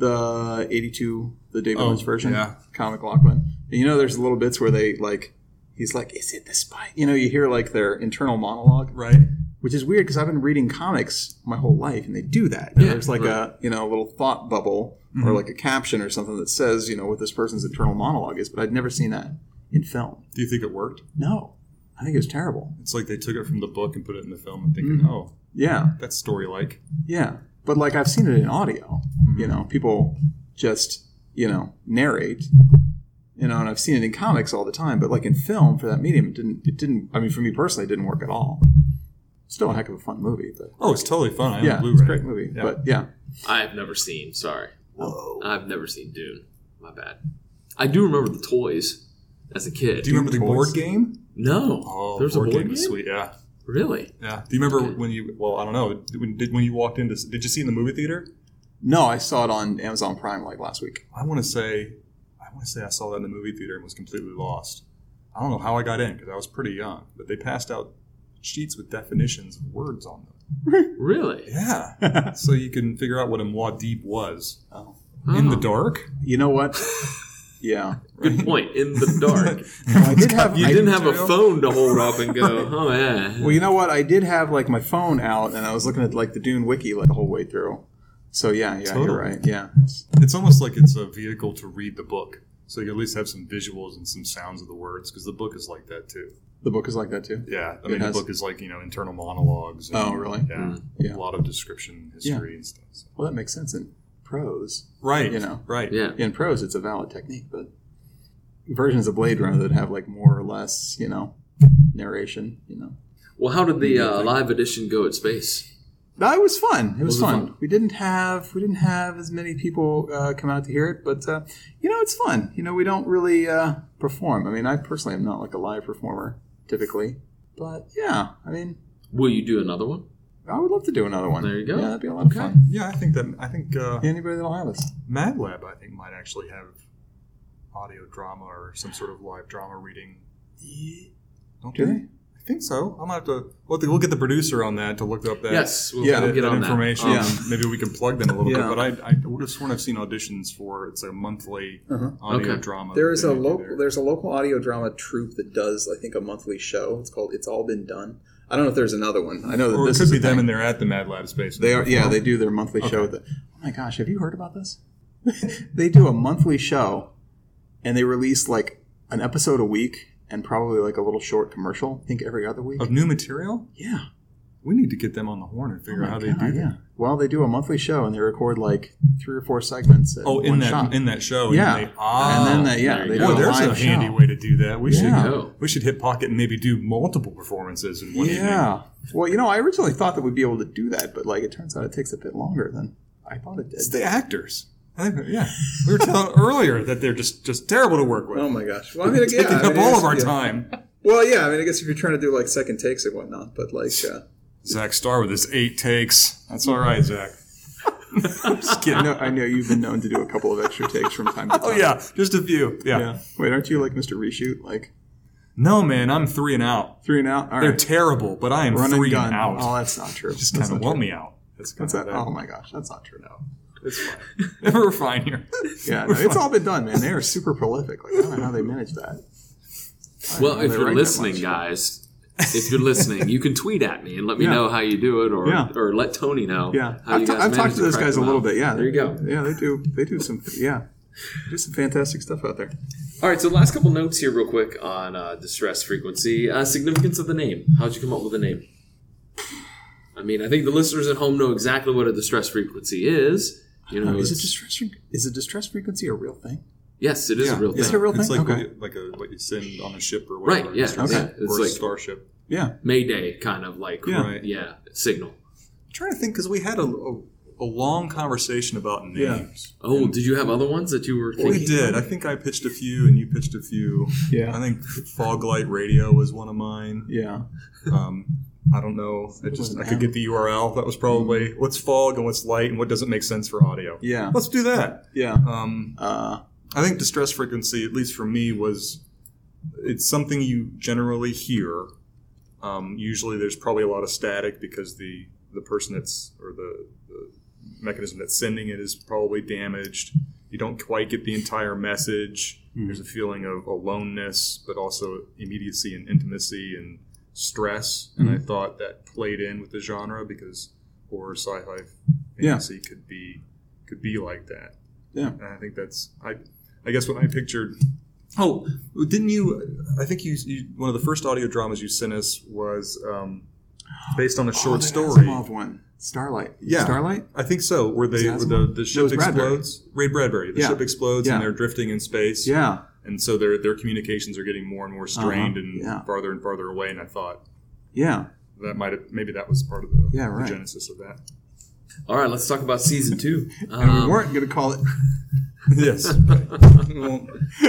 The eighty-two, the David Oh, Lynch version, yeah. comic Lachlan. And you know, there's little bits where they like, he's like, "Is it the spy?" You know, you hear like their internal monologue, Right. which is weird because I've been reading comics my whole life, and they do that. You know, Yeah, there's like right. a you know a little thought bubble or like a caption or something that says you know what this person's internal monologue is, but I'd never seen that in film. Do you think it worked? No, I think it was terrible. It's like they took it from the book and put it in the film and thinking, oh, Yeah, that's story-like. yeah, but like I've seen it in audio. You know, people just you know narrate. You know, and I've seen it in comics all the time, but like in film for that medium, it didn't. It didn't. I mean, for me personally, it didn't work at all. Still a heck of a fun movie, but Oh, it's totally fun. I own yeah, Blu-ray. it's a great movie. Yeah. But yeah, I've never seen. Sorry, whoa, I've never seen Dune. My bad. I do remember the toys as a kid. Do you remember the Toys. board game? No, Oh, there's a board game. was sweet. Yeah, Really? yeah. Do you remember Okay. when you? Well, I don't know. When did when you walked into? Did you see it in the movie theater? no, I saw it on Amazon Prime like last week. I want to say, I want to say I saw that in the movie theater and was completely lost. I don't know how I got in because I was pretty young, but they passed out sheets with definitions of words on them. Really? Yeah, so you can figure out what a Muad'Dib was Oh. in the Oh. dark. You know what? Yeah, Good point. In the dark. I did have. You I didn't have a material? phone to hold up and go, oh yeah. Well, you know what? I did have like my phone out, and I was looking at like the Dune wiki like the whole way through. So yeah, yeah, Totally. you're right. Yeah, It's almost like it's a vehicle to read the book, so you at least have some visuals and some sounds of the words because the book is like that too. the book is like that too. Yeah, I It mean has- the book is like you know internal monologues. And, Oh, really? Yeah, Mm. Yeah. a lot of description, history, and stuff. So. Well, that makes sense in prose. Right. You know. Right. Yeah. In prose, it's a valid technique, but versions of Blade Runner that have like more or less, you know, narration. You know, Well, how did the uh, live edition go at Space? no, it was fun. It was, Was it fun. fun? We didn't have we didn't have as many people uh, come out to hear it, but uh, you know, it's fun. You know, we don't really uh, perform. I mean, I personally am not like a live performer typically, but yeah, I mean, Will you do another one? I would love to do another one. There you go. Yeah, that'd be a lot of fun. Yeah, I think that I think uh, Anybody that'll have us. Mad Lab I think might actually have audio drama or some sort of live drama reading. Don't Do they? they? I think so. I'm gonna have to. We'll, have to- we'll get the producer on that to look up that. Yes, we'll Yeah. we'll that, get that on information. that. Um, Yeah. Maybe we can plug them a little Yeah. bit. But I, I would have sworn I've seen auditions for it's a monthly Uh-huh. audio Okay. drama. There that is they a do local there. there's a local audio drama troupe that does I think a monthly show. It's called It's All Been Done. I don't know if there's another one. I know that Or it this could is be a them thing. and they're at the Mad Lab space. They are yeah, Before. they do their monthly show. Okay. At the, oh my gosh, have you heard about this? They do a monthly show, and they release like an episode a week and probably like a little short commercial, I think every other week. Of new material? Yeah. We need to get them on the horn and figure Oh out how my they God, do that. yeah. Well, they do a monthly show, and they record like three or four segments at Oh, in one that shot. in that show. Yeah. And, they, ah, and then they, yeah, there you they go. do boy, a there's a live handy show. way to do that. We Yeah. should we should hit Pocket and maybe do multiple performances in one evening. Yeah. Well, you know, I originally thought that we'd be able to do that, but like it turns out it takes a bit longer than I thought it did. It's the actors. I think, yeah, we were telling earlier that they're just, just terrible to work with. Oh my gosh! Well, I mean, yeah, Taking I mean, up all it's- of our yeah. time. Well, yeah, I mean, I guess if you're trying to do like second takes and whatnot, but like, uh, Zach Starr with his eight takes. That's all right, Zach. Just I kidding. know, I know you've been known to do a couple of extra takes from time to time. Oh yeah, just a few. Yeah. yeah. Wait, aren't you like Mister Reshoot? Like No, man, I'm three and out. three and out. All They're right. terrible, but I am Run three and gun. and out. Oh, that's not true. just That's kind of not want true. me out. That's kind That's of that. that. Oh my gosh, that's not true. No. It's fine. We're fine here. Yeah, no, it's all been done, man. They are super prolific. Like I don't know how they manage that. I don't Well, know if they you're write that listening, much. guys, if you're listening, you can tweet at me and let me Yeah. know how you do it, or Yeah. or let Tony know. Yeah, how I've, you ta- guys I've talked manage to those crack guys a them little out. bit. Yeah, there you go. Yeah, they do. They do some. Yeah, they do some fantastic stuff out there. All right, so last couple notes here, real quick, on uh, distress frequency. Uh, significance of the name. How'd you come up with the name? I mean, I think the listeners at home know exactly what a distress frequency is. You know, is it it's- distress? fre- Is a distress frequency a real thing? Yes, it is Yeah. a real Is thing. it a real It's thing? like Okay. what you, like a what you send on a ship or Right, whatever. yeah, It's okay. or It's a like- starship. Yeah. Mayday kind of like, Yeah. Right. yeah, signal. I'm trying to think because we had a, a, a long conversation about Yeah. names. Oh, did you have other ones that you were Well, thinking? we did. I think I pitched a few, and you pitched a few. Yeah. I think Fog Light Radio was one of mine. Yeah. Um, I don't know. I just I an could M. get the U R L. That was probably what's fog and what's light and what doesn't make sense for audio. Yeah. Let's do that. Yeah. Um, Uh, I think distress frequency, at least for me, was it's something you generally hear. Um, usually, there's probably a lot of static because the the person that's or the, the mechanism that's sending it is probably damaged. You don't quite get the entire message. Mm. There's a feeling of aloneness, but also immediacy and intimacy and stress. And I thought that played in with the genre because horror, sci-fi, Yeah. fantasy could be could be like that. yeah. And I think that's I. I guess when I pictured. Oh, didn't you? I think you, you. One of the first audio dramas you sent us was um, based on a short Oh, the story. Asimov one. Starlight. Yeah. Starlight? I think so. Where they, Was it where the Asimov? the No, ship it was Bradbury. explodes. Ray Bradbury. The Yeah. ship explodes Yeah. and they're drifting in space. Yeah. And so their their communications are getting more and more strained Uh-huh. and Yeah. farther and farther away. And I thought Yeah. that might have maybe that was part of the, Yeah, the right. genesis of that. All right, let's talk about season two. And we Um, weren't going to call it. Yes. Well,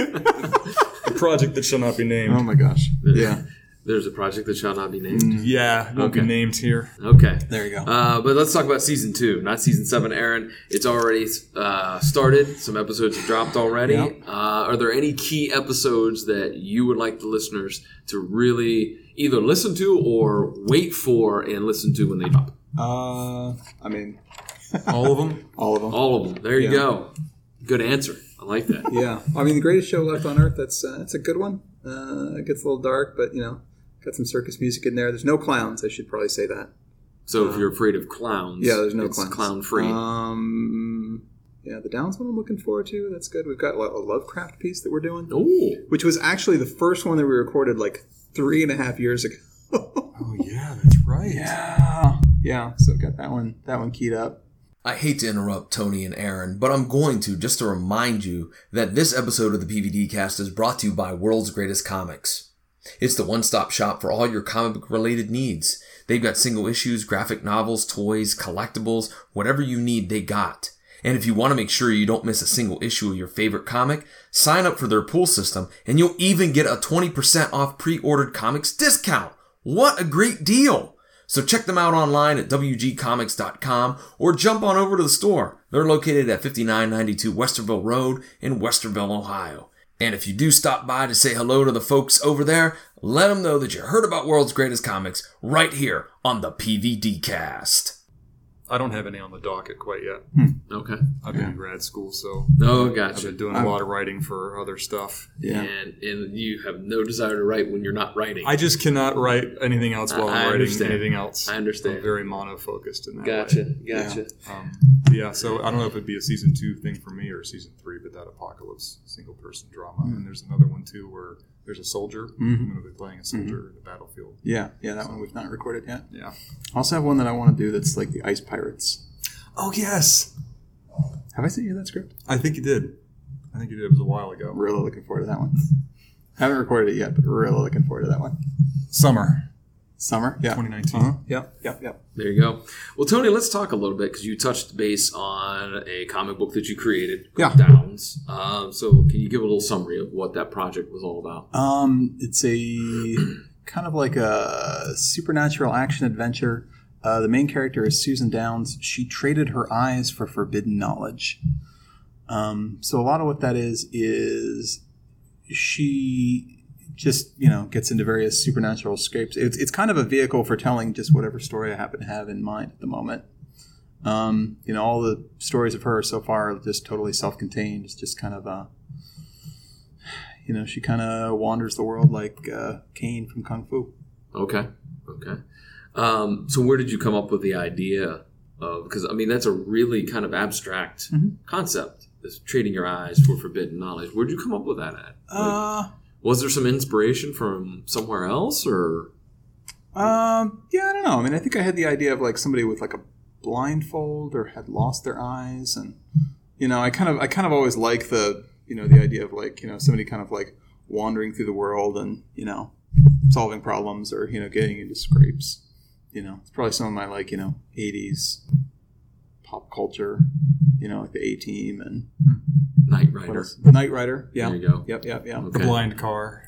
the project that shall not be named. Oh my gosh. Yeah. there's a project that shall not be named. yeah, won't Okay. be named here. Okay. There you go. Uh, but let's talk about season two, not season seven, Aaron. It's already uh, started. Some episodes have dropped already. Yep. Uh, are there any key episodes that you would like the listeners to really either listen to or wait for and listen to when they drop? Uh, I mean, All of them. all of them. All of them. There you Yeah. go. Good answer. I like that. Yeah, I mean, the greatest show left on Earth. That's uh, that's a good one. Uh, it gets a little dark, but you know, got some circus music in there. There's no clowns. I should probably say that. So if you're afraid of clowns, Yeah, there's no it's clowns. clown free. Um, yeah, the Downs one I'm looking forward to. That's good. We've got a Lovecraft piece that we're doing, oh, which was actually the first one that we recorded like three and a half years ago. Oh yeah, that's right. yeah, yeah. So got that one. That one keyed up. I hate to interrupt Tony and Aaron, but I'm going to just to remind you that this episode of the P V D Cast is brought to you by World's Greatest Comics. It's the one-stop shop for all your comic book related needs. They've got single issues, graphic novels, toys, collectibles, whatever you need, they got. And if you want to make sure you don't miss a single issue of your favorite comic, sign up for their pool system and you'll even get a twenty percent off pre-ordered comics discount. What a great deal! So check them out online at w g comics dot com or jump on over to the store. They're located at fifty-nine ninety-two Westerville Road in Westerville, Ohio. And if you do stop by to say hello to the folks over there, let them know that you heard about World's Greatest Comics right here on the P V D Cast. I don't have any on the docket quite yet. Okay. I've been in grad school, so Oh, I've gotcha. been doing a lot of writing for other stuff. Yeah. And and you have no desire to write when you're not writing. I just cannot write anything else while I- I'm I writing understand. anything else. I understand. I'm very mono-focused in that Gotcha. way. Gotcha. Um, yeah, so I don't know if it'd be a season two thing for me or season three, but that apocalypse single person drama. And there's another one too where there's a soldier. I'm going to be playing a soldier in the battlefield. Yeah, yeah, that one we've not recorded yet. Yeah. I also have one that I want to do that's like the Ice Pirates. Oh yes, Have I sent you that script? I think you did. I think you did. It was a while ago. Really looking forward to that one. Haven't recorded it yet, but really looking forward to that one. Summer Summer, yeah, twenty nineteen. Uh-huh. Yep, yep, yep. There you go. Well, Tony, let's talk a little bit because you touched base on a comic book that you created, Yeah. Downs. Um, so, can you give a little summary of what that project was all about? Um, it's a kind of like a supernatural action adventure. Uh, the main character is Susan Downs. She traded her eyes for forbidden knowledge. Um, so a lot of what that is is she just, you know, gets into various supernatural scapes. It's it's kind of a vehicle for telling just whatever story I happen to have in mind at the moment. Um, you know, all the stories of her so far are just totally self-contained. It's just kind of a, you know, she kind of wanders the world like uh, Kane from Kung Fu. Okay. Okay. Um, so, where did you come up with the idea of? Because I mean, that's a really kind of abstract Mhm. concept. This trading your eyes for forbidden knowledge. Where'd you come up with that at? Like, Uh, was there some inspiration from somewhere else, or? um, yeah, I don't know. I mean, I think I had the idea of like somebody with like a blindfold or had lost their eyes, and you know, I kind of, I kind of always like the, you know, the idea of like, you know, somebody kind of like wandering through the world and you know, solving problems or you know, getting into scrapes. You know, it's probably some of my like, you know, eighties pop culture, you know, like the A-Team and Knight what Rider. else? Knight Rider. Yeah. There you go. Yep, yep, yep. The Okay. blind car.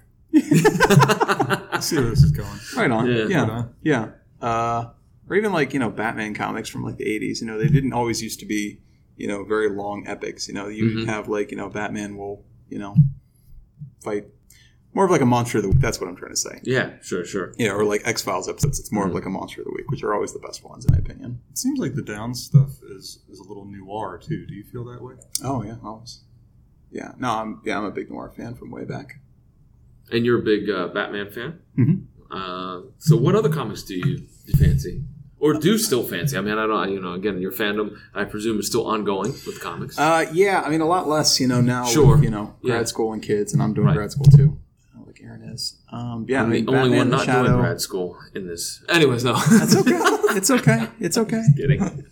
Let's see where this is going. Right on. Yeah. Yeah. Right on. Yeah. Uh, or even like, you know, Batman comics from like the eighties. You know, they didn't always used to be, you know, very long epics. You know, you Mhm. have like, you know, Batman will, you know, fight more of like a monster of the week. That's what I'm trying to say. Yeah, sure, sure. Yeah, or like X-Files episodes. It's more of like a monster of the week, which are always the best ones in my opinion. It seems like the Downs stuff is, is a little noir too. Do you feel that way? Oh yeah, always. Yeah. No, I'm yeah, I'm a big noir fan from way back. And you're a big uh, Batman fan. Mhm. Uh, so, what other comics do you, do you fancy, or do still fancy? I mean, I don't know. You know, again, your fandom, I presume, is still ongoing with comics. Uh, yeah, I mean a lot less, you know, now Sure. with, you know, grad Yeah. school and kids, and I'm doing Right. grad school too. Like Aaron is. Um, yeah, I'm I mean, the only Batman one the not Shadow. doing grad school in this. Anyways, no. That's okay. It's okay. It's okay. Kidding.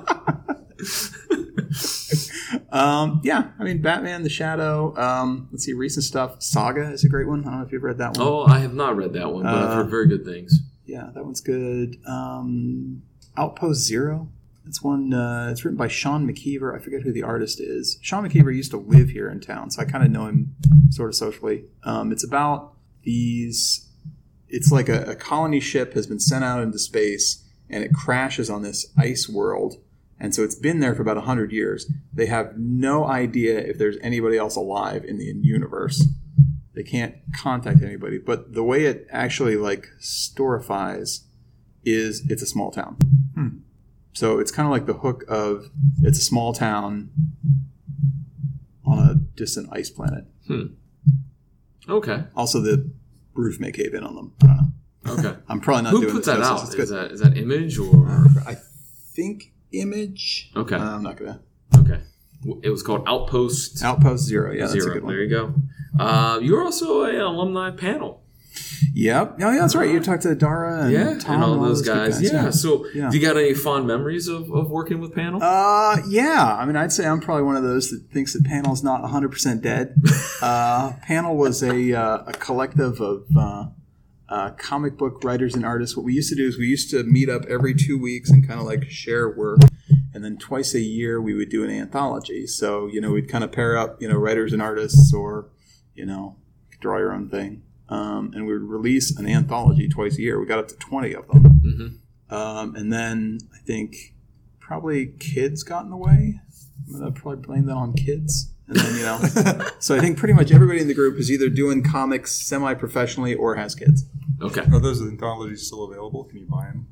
Um, yeah, I mean, Batman the Shadow. Um, let's see, recent stuff. Saga is a great one. I don't know if you've read that one. Oh, I have not read that one, but I've Uh, heard very good things. Yeah, that one's good. Um, Outpost Zero. It's one. Uh, it's written by Sean McKeever. I forget who the artist is. Sean McKeever used to live here in town, so I kind of know him sort of socially. Um, it's about these. It's like a, a colony ship has been sent out into space, and it crashes on this ice world. And so it's been there for about one hundred years. They have no idea if there's anybody else alive in the universe. They can't contact anybody. But the way it actually like storifies is it's a small town. Hmm. So it's kind of like the hook of it's a small town on a distant ice planet. Okay. Also, the roof may cave in on them. I don't know. Okay. I'm probably not Who doing put this that justice. out? It's Is good. that is that Image or I think Image. okay? Uh, I'm not gonna. Okay. It was called Outpost Outpost Zero. Yeah, that's Zero. a good one. There you go. Uh, you're also a alumni panel. Yep. Oh, yeah, that's right. You talked to Dara and Yeah, Tom and all those good guys. Yeah. So, Yeah. do you got any fond memories of, of working with panel? Uh, yeah. I mean, I'd say I'm probably one of those that thinks that Panel's not one hundred percent dead. Uh, Panel was a uh, a collective of uh, uh, comic book writers and artists. What we used to do is we used to meet up every two weeks and kind of like share work. And then twice a year we would do an anthology. So, you know, we'd kind of pair up, you know, writers and artists or, you know, draw your own thing. Um, and we would release an anthology twice a year. We got up to twenty of them. Mm-hmm. Um, and then I think probably kids got in the way. I'm going to probably blame that on kids. And then, you know, so I think pretty much everybody in the group is either doing comics semi-professionally or has kids. Okay. Are those anthologies still available? Can you buy them on Amazon?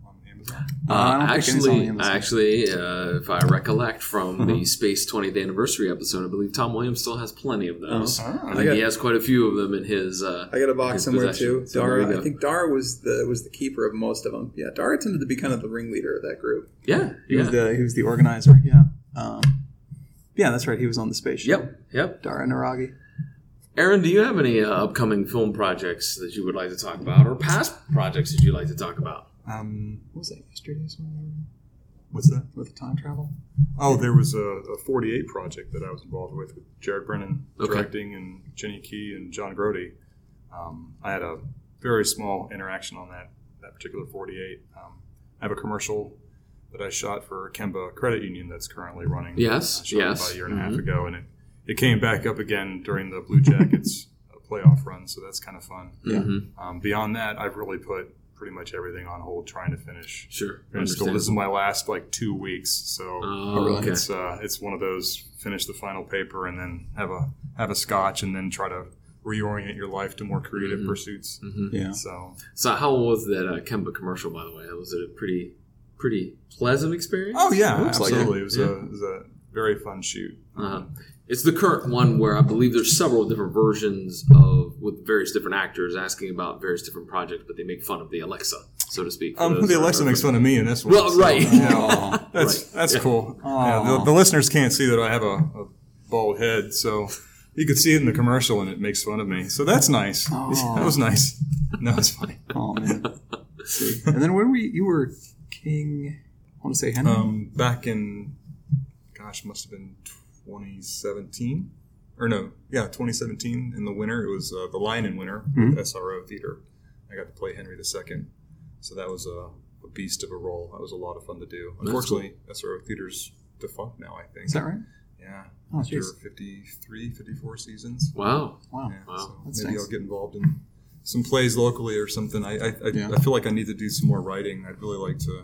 Uh, I don't think any song actually, in this one. actually, uh, if I recollect from Uh-huh. the Space twentieth anniversary episode, I believe Tom Williams still has plenty of those. Oh. I I think got- he has quite a few of them in his. Uh, I got a box his somewhere possession. too. So there you Dara, go. I think Dara was the was the keeper of most of them. Yeah, Dara tended to be kind of the ringleader of that group. Yeah, He yeah. was the he was the organizer. Yeah, um, yeah, that's right. He was on the space shuttle. Yep, yep. Dara Naragi. Aaron, do you have any uh, upcoming film projects that you would like to talk about, or past projects that you'd like to talk about? Um, What was that yesterday's one? what's that? With the time travel? Oh, there was a, a forty-eight project that I was involved with, with Jared Brennan Okay. directing and Jenny Key and John Grody. Um, I had a very small interaction on that, that particular forty-eight. Um, I have a commercial that I shot for Kemba Credit Union that's currently running. Yes, I shot it yes. about a year and a half Mhm. ago, and it, it came back up again during the Blue Jackets uh, playoff run, so that's kind of fun. Yeah. Mm-hmm. Um, beyond that, I've really put pretty much everything on hold trying to finish Sure. finish school. This is my last like two weeks, so Oh, really? okay. it's uh, it's one of those finish the final paper and then have a have a scotch and then try to reorient your life to more creative Mhm. pursuits. Mhm. Yeah. So So, how was that uh, Kemba commercial, by the way? Was it a pretty, pretty pleasant experience? oh yeah, Looks like absolutely. it. It, was Yeah. a it was a very fun shoot. Uh-huh. It's the current one where I believe there's several different versions of with various different actors asking about various different projects, but they make fun of the Alexa, so to speak. for Um, those the who are- Alexa makes fun of me in this one. Well, so, right. yeah, Aw. that's Right. that's Yeah. cool. Yeah, Aw. the, the listeners can't see that I have a, a bald head, so you could see it in the commercial, and it makes fun of me. So that's nice. Aw. That was nice. No, it's funny. Oh man. Let's see. And then when we you were King, I want to say Henry. Um, back in, gosh, must have been twenty seventeen, or no, yeah, twenty seventeen in the winter. It was uh, the Lion in Winter Mhm. with S R O Theater. I got to play Henry the Second, so that was a, a beast of a role. That was a lot of fun to do. That's Unfortunately, S R O Theater's defunct now, I think. Is that right? Yeah, Oh, after jeez. fifty-three, fifty-four seasons. Wow. Wow. Yeah, Wow. so That's maybe nice. I'll get involved in some plays locally or something. I I, I, Yeah. I feel like I need to do some more writing. I'd really like to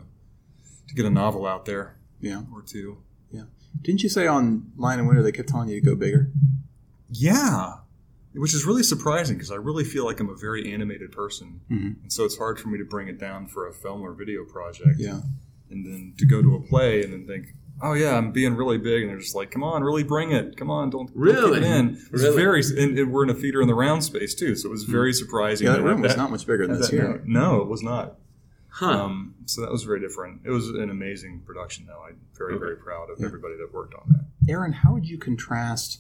to get a novel out there Yeah. or two. Didn't you say on Lion and Winter they kept telling you to go bigger? Yeah, which is really surprising because I really feel like I'm a very animated person, Mhm. and so it's hard for me to bring it down for a film or video project. Yeah. And then to go to a play and then think, oh yeah, I'm being really big, and they're just like, come on, really bring it, come on, don't, don't Really? keep it in. It's Really? very, and, and we're in a theater in the round space too, so it was very surprising. Yeah, that that room was that- not much bigger than that- this that- here. No, it was not. Huh. Um, so that was very different. It was an amazing production, though. I'm very, Okay. very proud of Yeah. everybody that worked on that. Aaron, how would you contrast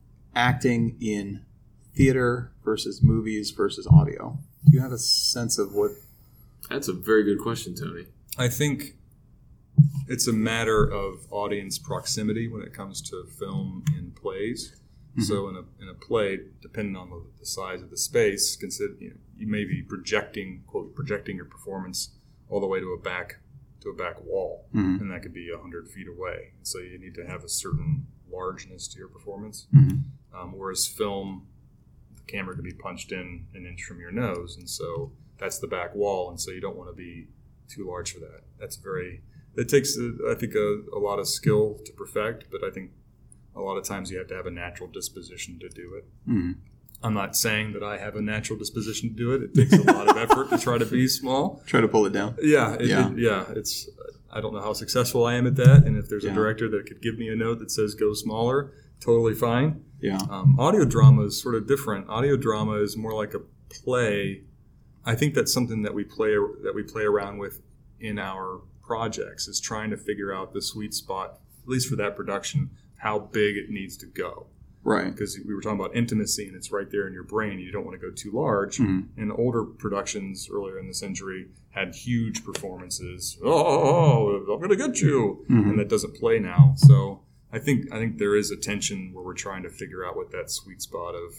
acting in theater versus movies versus audio? Do you have a sense of what? That's a very good question, Tony. I think it's a matter of audience proximity when it comes to film and plays. Mhm. So in a in a play, depending on the, the size of the space, consider you, know, you may be projecting quote projecting your performance all the way to a back to a back wall, Mhm. and that could be a hundred feet away. So you need to have a certain largeness to your performance. Mhm. Um, whereas film, the camera can be punched in an inch from your nose, and so that's the back wall, and so you don't want to be too large for that. That's very. It takes, uh, I think, a, a lot of skill to perfect, but I think a lot of times you have to have a natural disposition to do it. Mhm. I'm not saying that I have a natural disposition to do it. It takes a lot of effort to try to be small. Try to pull it down. Yeah, it, Yeah. it- yeah. It's. I don't know how successful I am at that, and if there's Yeah. a director that could give me a note that says go smaller, totally fine. Yeah. Um, audio drama is sort of different. Audio drama is more like a play. I think that's something that we play that we play around with in our projects is trying to figure out the sweet spot, at least for that production, how big it needs to go. Right. Because we were talking about intimacy, and it's right there in your brain. You don't want to go too large. Mhm. And older productions earlier in the century had huge performances. Oh, oh, oh I'm going to get you, Mhm. and that doesn't play now. So I think I think there is a tension where we're trying to figure out what that sweet spot of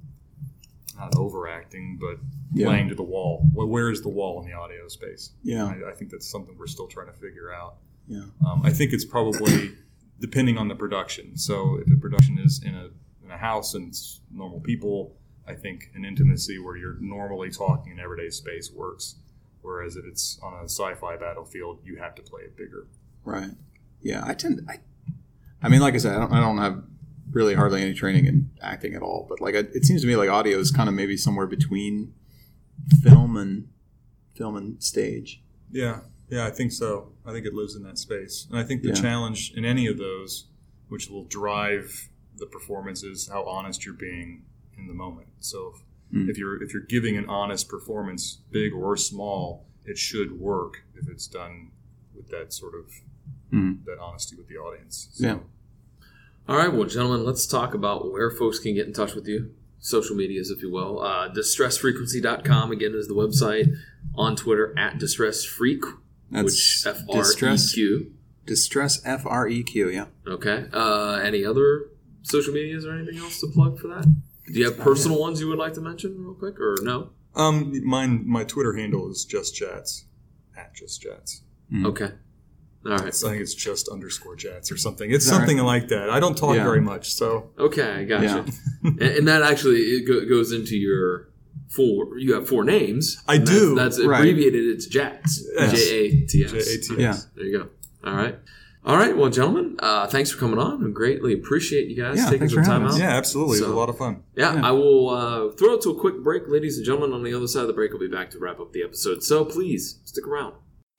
not overacting, but Yeah. playing to the wall. Well, where is the wall in the audio space? Yeah. I, I think that's something we're still trying to figure out. Yeah. Um, I think it's probably depending on the production. So if the production is in a in a house and it's normal people, I think an intimacy where you're normally talking in everyday space works. Whereas if it's on a sci-fi battlefield, you have to play it bigger. Right. Yeah. I tend. I, I mean, like I said, I don't, I don't have really hardly any training in acting at all. But like, it, it seems to me like audio is kind of maybe somewhere between film and film and stage. Yeah, Yeah, I think so. I think it lives in that space. And I think the Yeah. challenge in any of those, which will drive the performance, is how honest you're being in the moment. So if, Mm. if you're if you're giving an honest performance, big or small, it should work if it's done with that sort of Mm. that honesty with the audience. So, Yeah. All right, well, gentlemen, let's talk about where folks can get in touch with you. Social medias, if you will. Uh, distress frequency dot com, again, is the website. On Twitter, at distressfreak, That's which F R E Distress, Q. Distress F R E Q, yeah. Okay. Uh, any other social medias or anything else to plug for that? Do you have personal ones you would like to mention real quick, or no? Um, mine, my Twitter handle is just chats, at just chats. Mm. Okay. All right. I think it's just underscore chats or something. It's All something like that. I don't talk Yeah. very much, so Okay, I gotcha. Yeah. and, and that actually it go, goes into your four. You have four names. I and do. That's, that's Right. abbreviated. It's Jats. Yes. J A T S. J A T S. Yeah. There you go. All right. All right. Well, gentlemen, uh, thanks for coming on. I greatly appreciate you guys Yeah, taking thanks some for time having out. us. Yeah, absolutely. it was So- a lot of fun. Yeah, Yeah. I will uh, throw it to a quick break, ladies and gentlemen. On the other side of the break, I'll be back to wrap up the episode. So please stick around.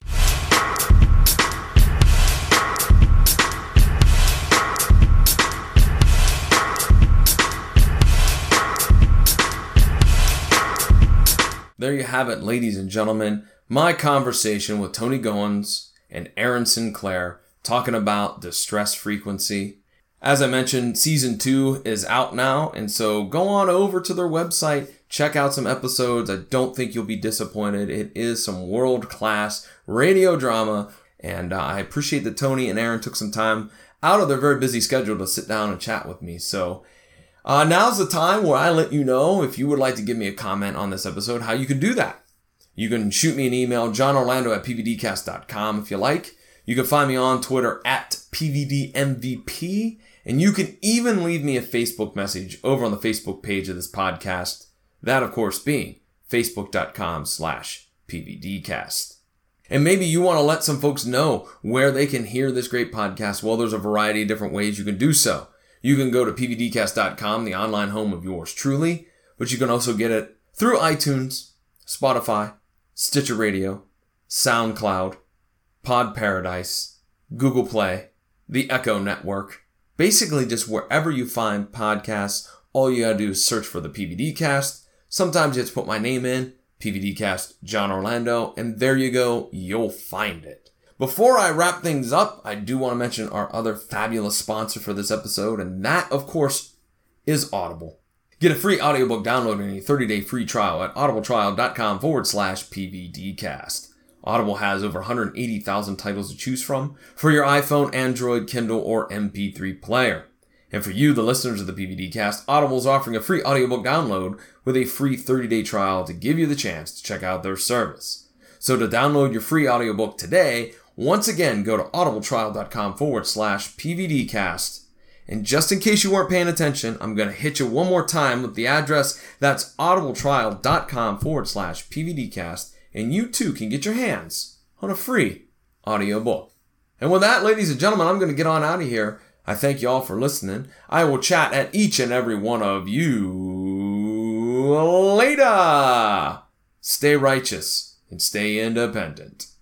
There you have it, ladies and gentlemen. My conversation with Tony Goins and Aaron Sinclair talking about distress frequency. As I mentioned, season two is out now, and so go on over to their website, check out some episodes. I don't think you'll be disappointed. It is some world-class radio drama, and uh, I appreciate that Tony and Aaron took some time out of their very busy schedule to sit down and chat with me. So uh, now's the time where I let you know, if you would like to give me a comment on this episode, how you can do that. You can shoot me an email, john orlando at p v d cast dot com if you like. You can find me on Twitter at P V D M V P. And you can even leave me a Facebook message over on the Facebook page of this podcast. That, of course, being facebook.com slash PVDcast. And maybe you want to let some folks know where they can hear this great podcast. Well, there's a variety of different ways you can do so. You can go to P V D cast dot com, the online home of yours truly. But you can also get it through iTunes, Spotify, Stitcher Radio, SoundCloud, Pod Paradise, Google Play, the Echo Network. Basically, just wherever you find podcasts, all you gotta do is search for the P V D Cast. Sometimes you have to put my name in, P V D Cast John Orlando, and there you go, you'll find it. Before I wrap things up, I do want to mention our other fabulous sponsor for this episode, and that, of course, is Audible. Get a free audiobook download and a thirty-day free trial at audibletrial.com forward slash PVDcast. Audible has over one hundred eighty thousand titles to choose from for your iPhone, Android, Kindle, or M P three player. And for you, the listeners of the P V D Cast, Audible is offering a free audiobook download with a free thirty-day trial to give you the chance to check out their service. So to download your free audiobook today, once again, go to audibletrial.com forward slash PVDcast. And just in case you weren't paying attention, I'm going to hit you one more time with the address. That's audibletrial.com forward slash PVDcast. And you too can get your hands on a free audiobook. And with that, ladies and gentlemen, I'm going to get on out of here. I thank you all for listening. I will chat at each and every one of you later. Stay righteous and stay independent.